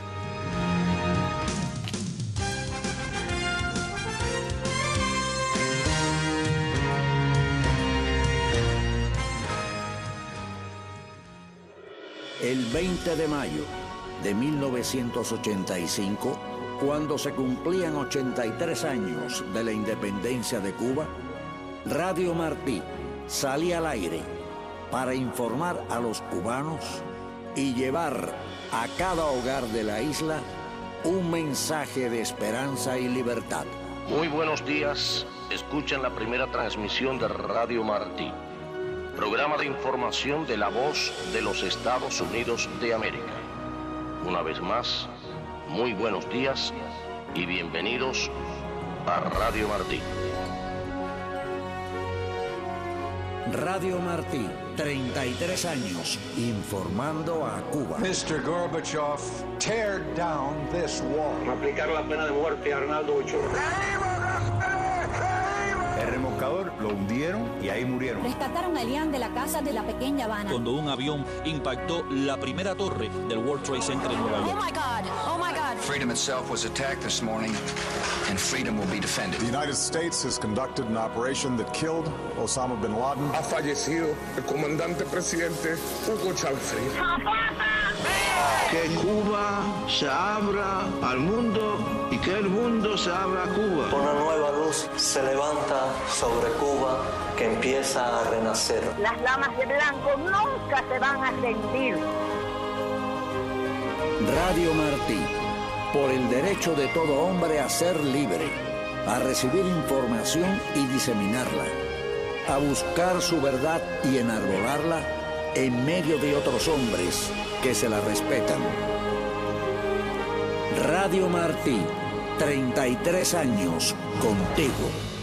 El 20 de mayo de 1985, cuando se cumplían 83 años de la independencia de Cuba, Radio Martí salía al aire para informar a los cubanos y llevar a cada hogar de la isla un mensaje de esperanza y libertad. Muy buenos días, escuchan la primera transmisión de Radio Martí, programa de información de la voz de los Estados Unidos de América. Una vez más, muy buenos días y bienvenidos a Radio Martí. Radio Martí, 33 años, informando a Cuba. Mr. Gorbachev, tear down this wall. Aplicar la pena de muerte a Arnaldo Ochoa. El remolcador lo hundieron y ahí murieron. Rescataron a Elian de la casa de la pequeña Habana. Cuando un avión impactó la primera torre del World Trade Center en Nueva York. Oh my God, oh my God. Freedom itself was attacked this morning, and freedom will be defended. The United States has conducted an operation that killed Osama bin Laden. Ha fallecido el comandante presidente Hugo Chávez Frías. Que Cuba se abra al mundo y que el mundo se abra a Cuba. Una nueva luz se levanta sobre Cuba que empieza a renacer. Las damas de blanco nunca se van a rendir. Radio Martí, por el derecho de todo hombre a ser libre, a recibir información y diseminarla, a buscar su verdad y enarbolarla en medio de otros hombres que se la respetan. Radio Martí, 33 años contigo.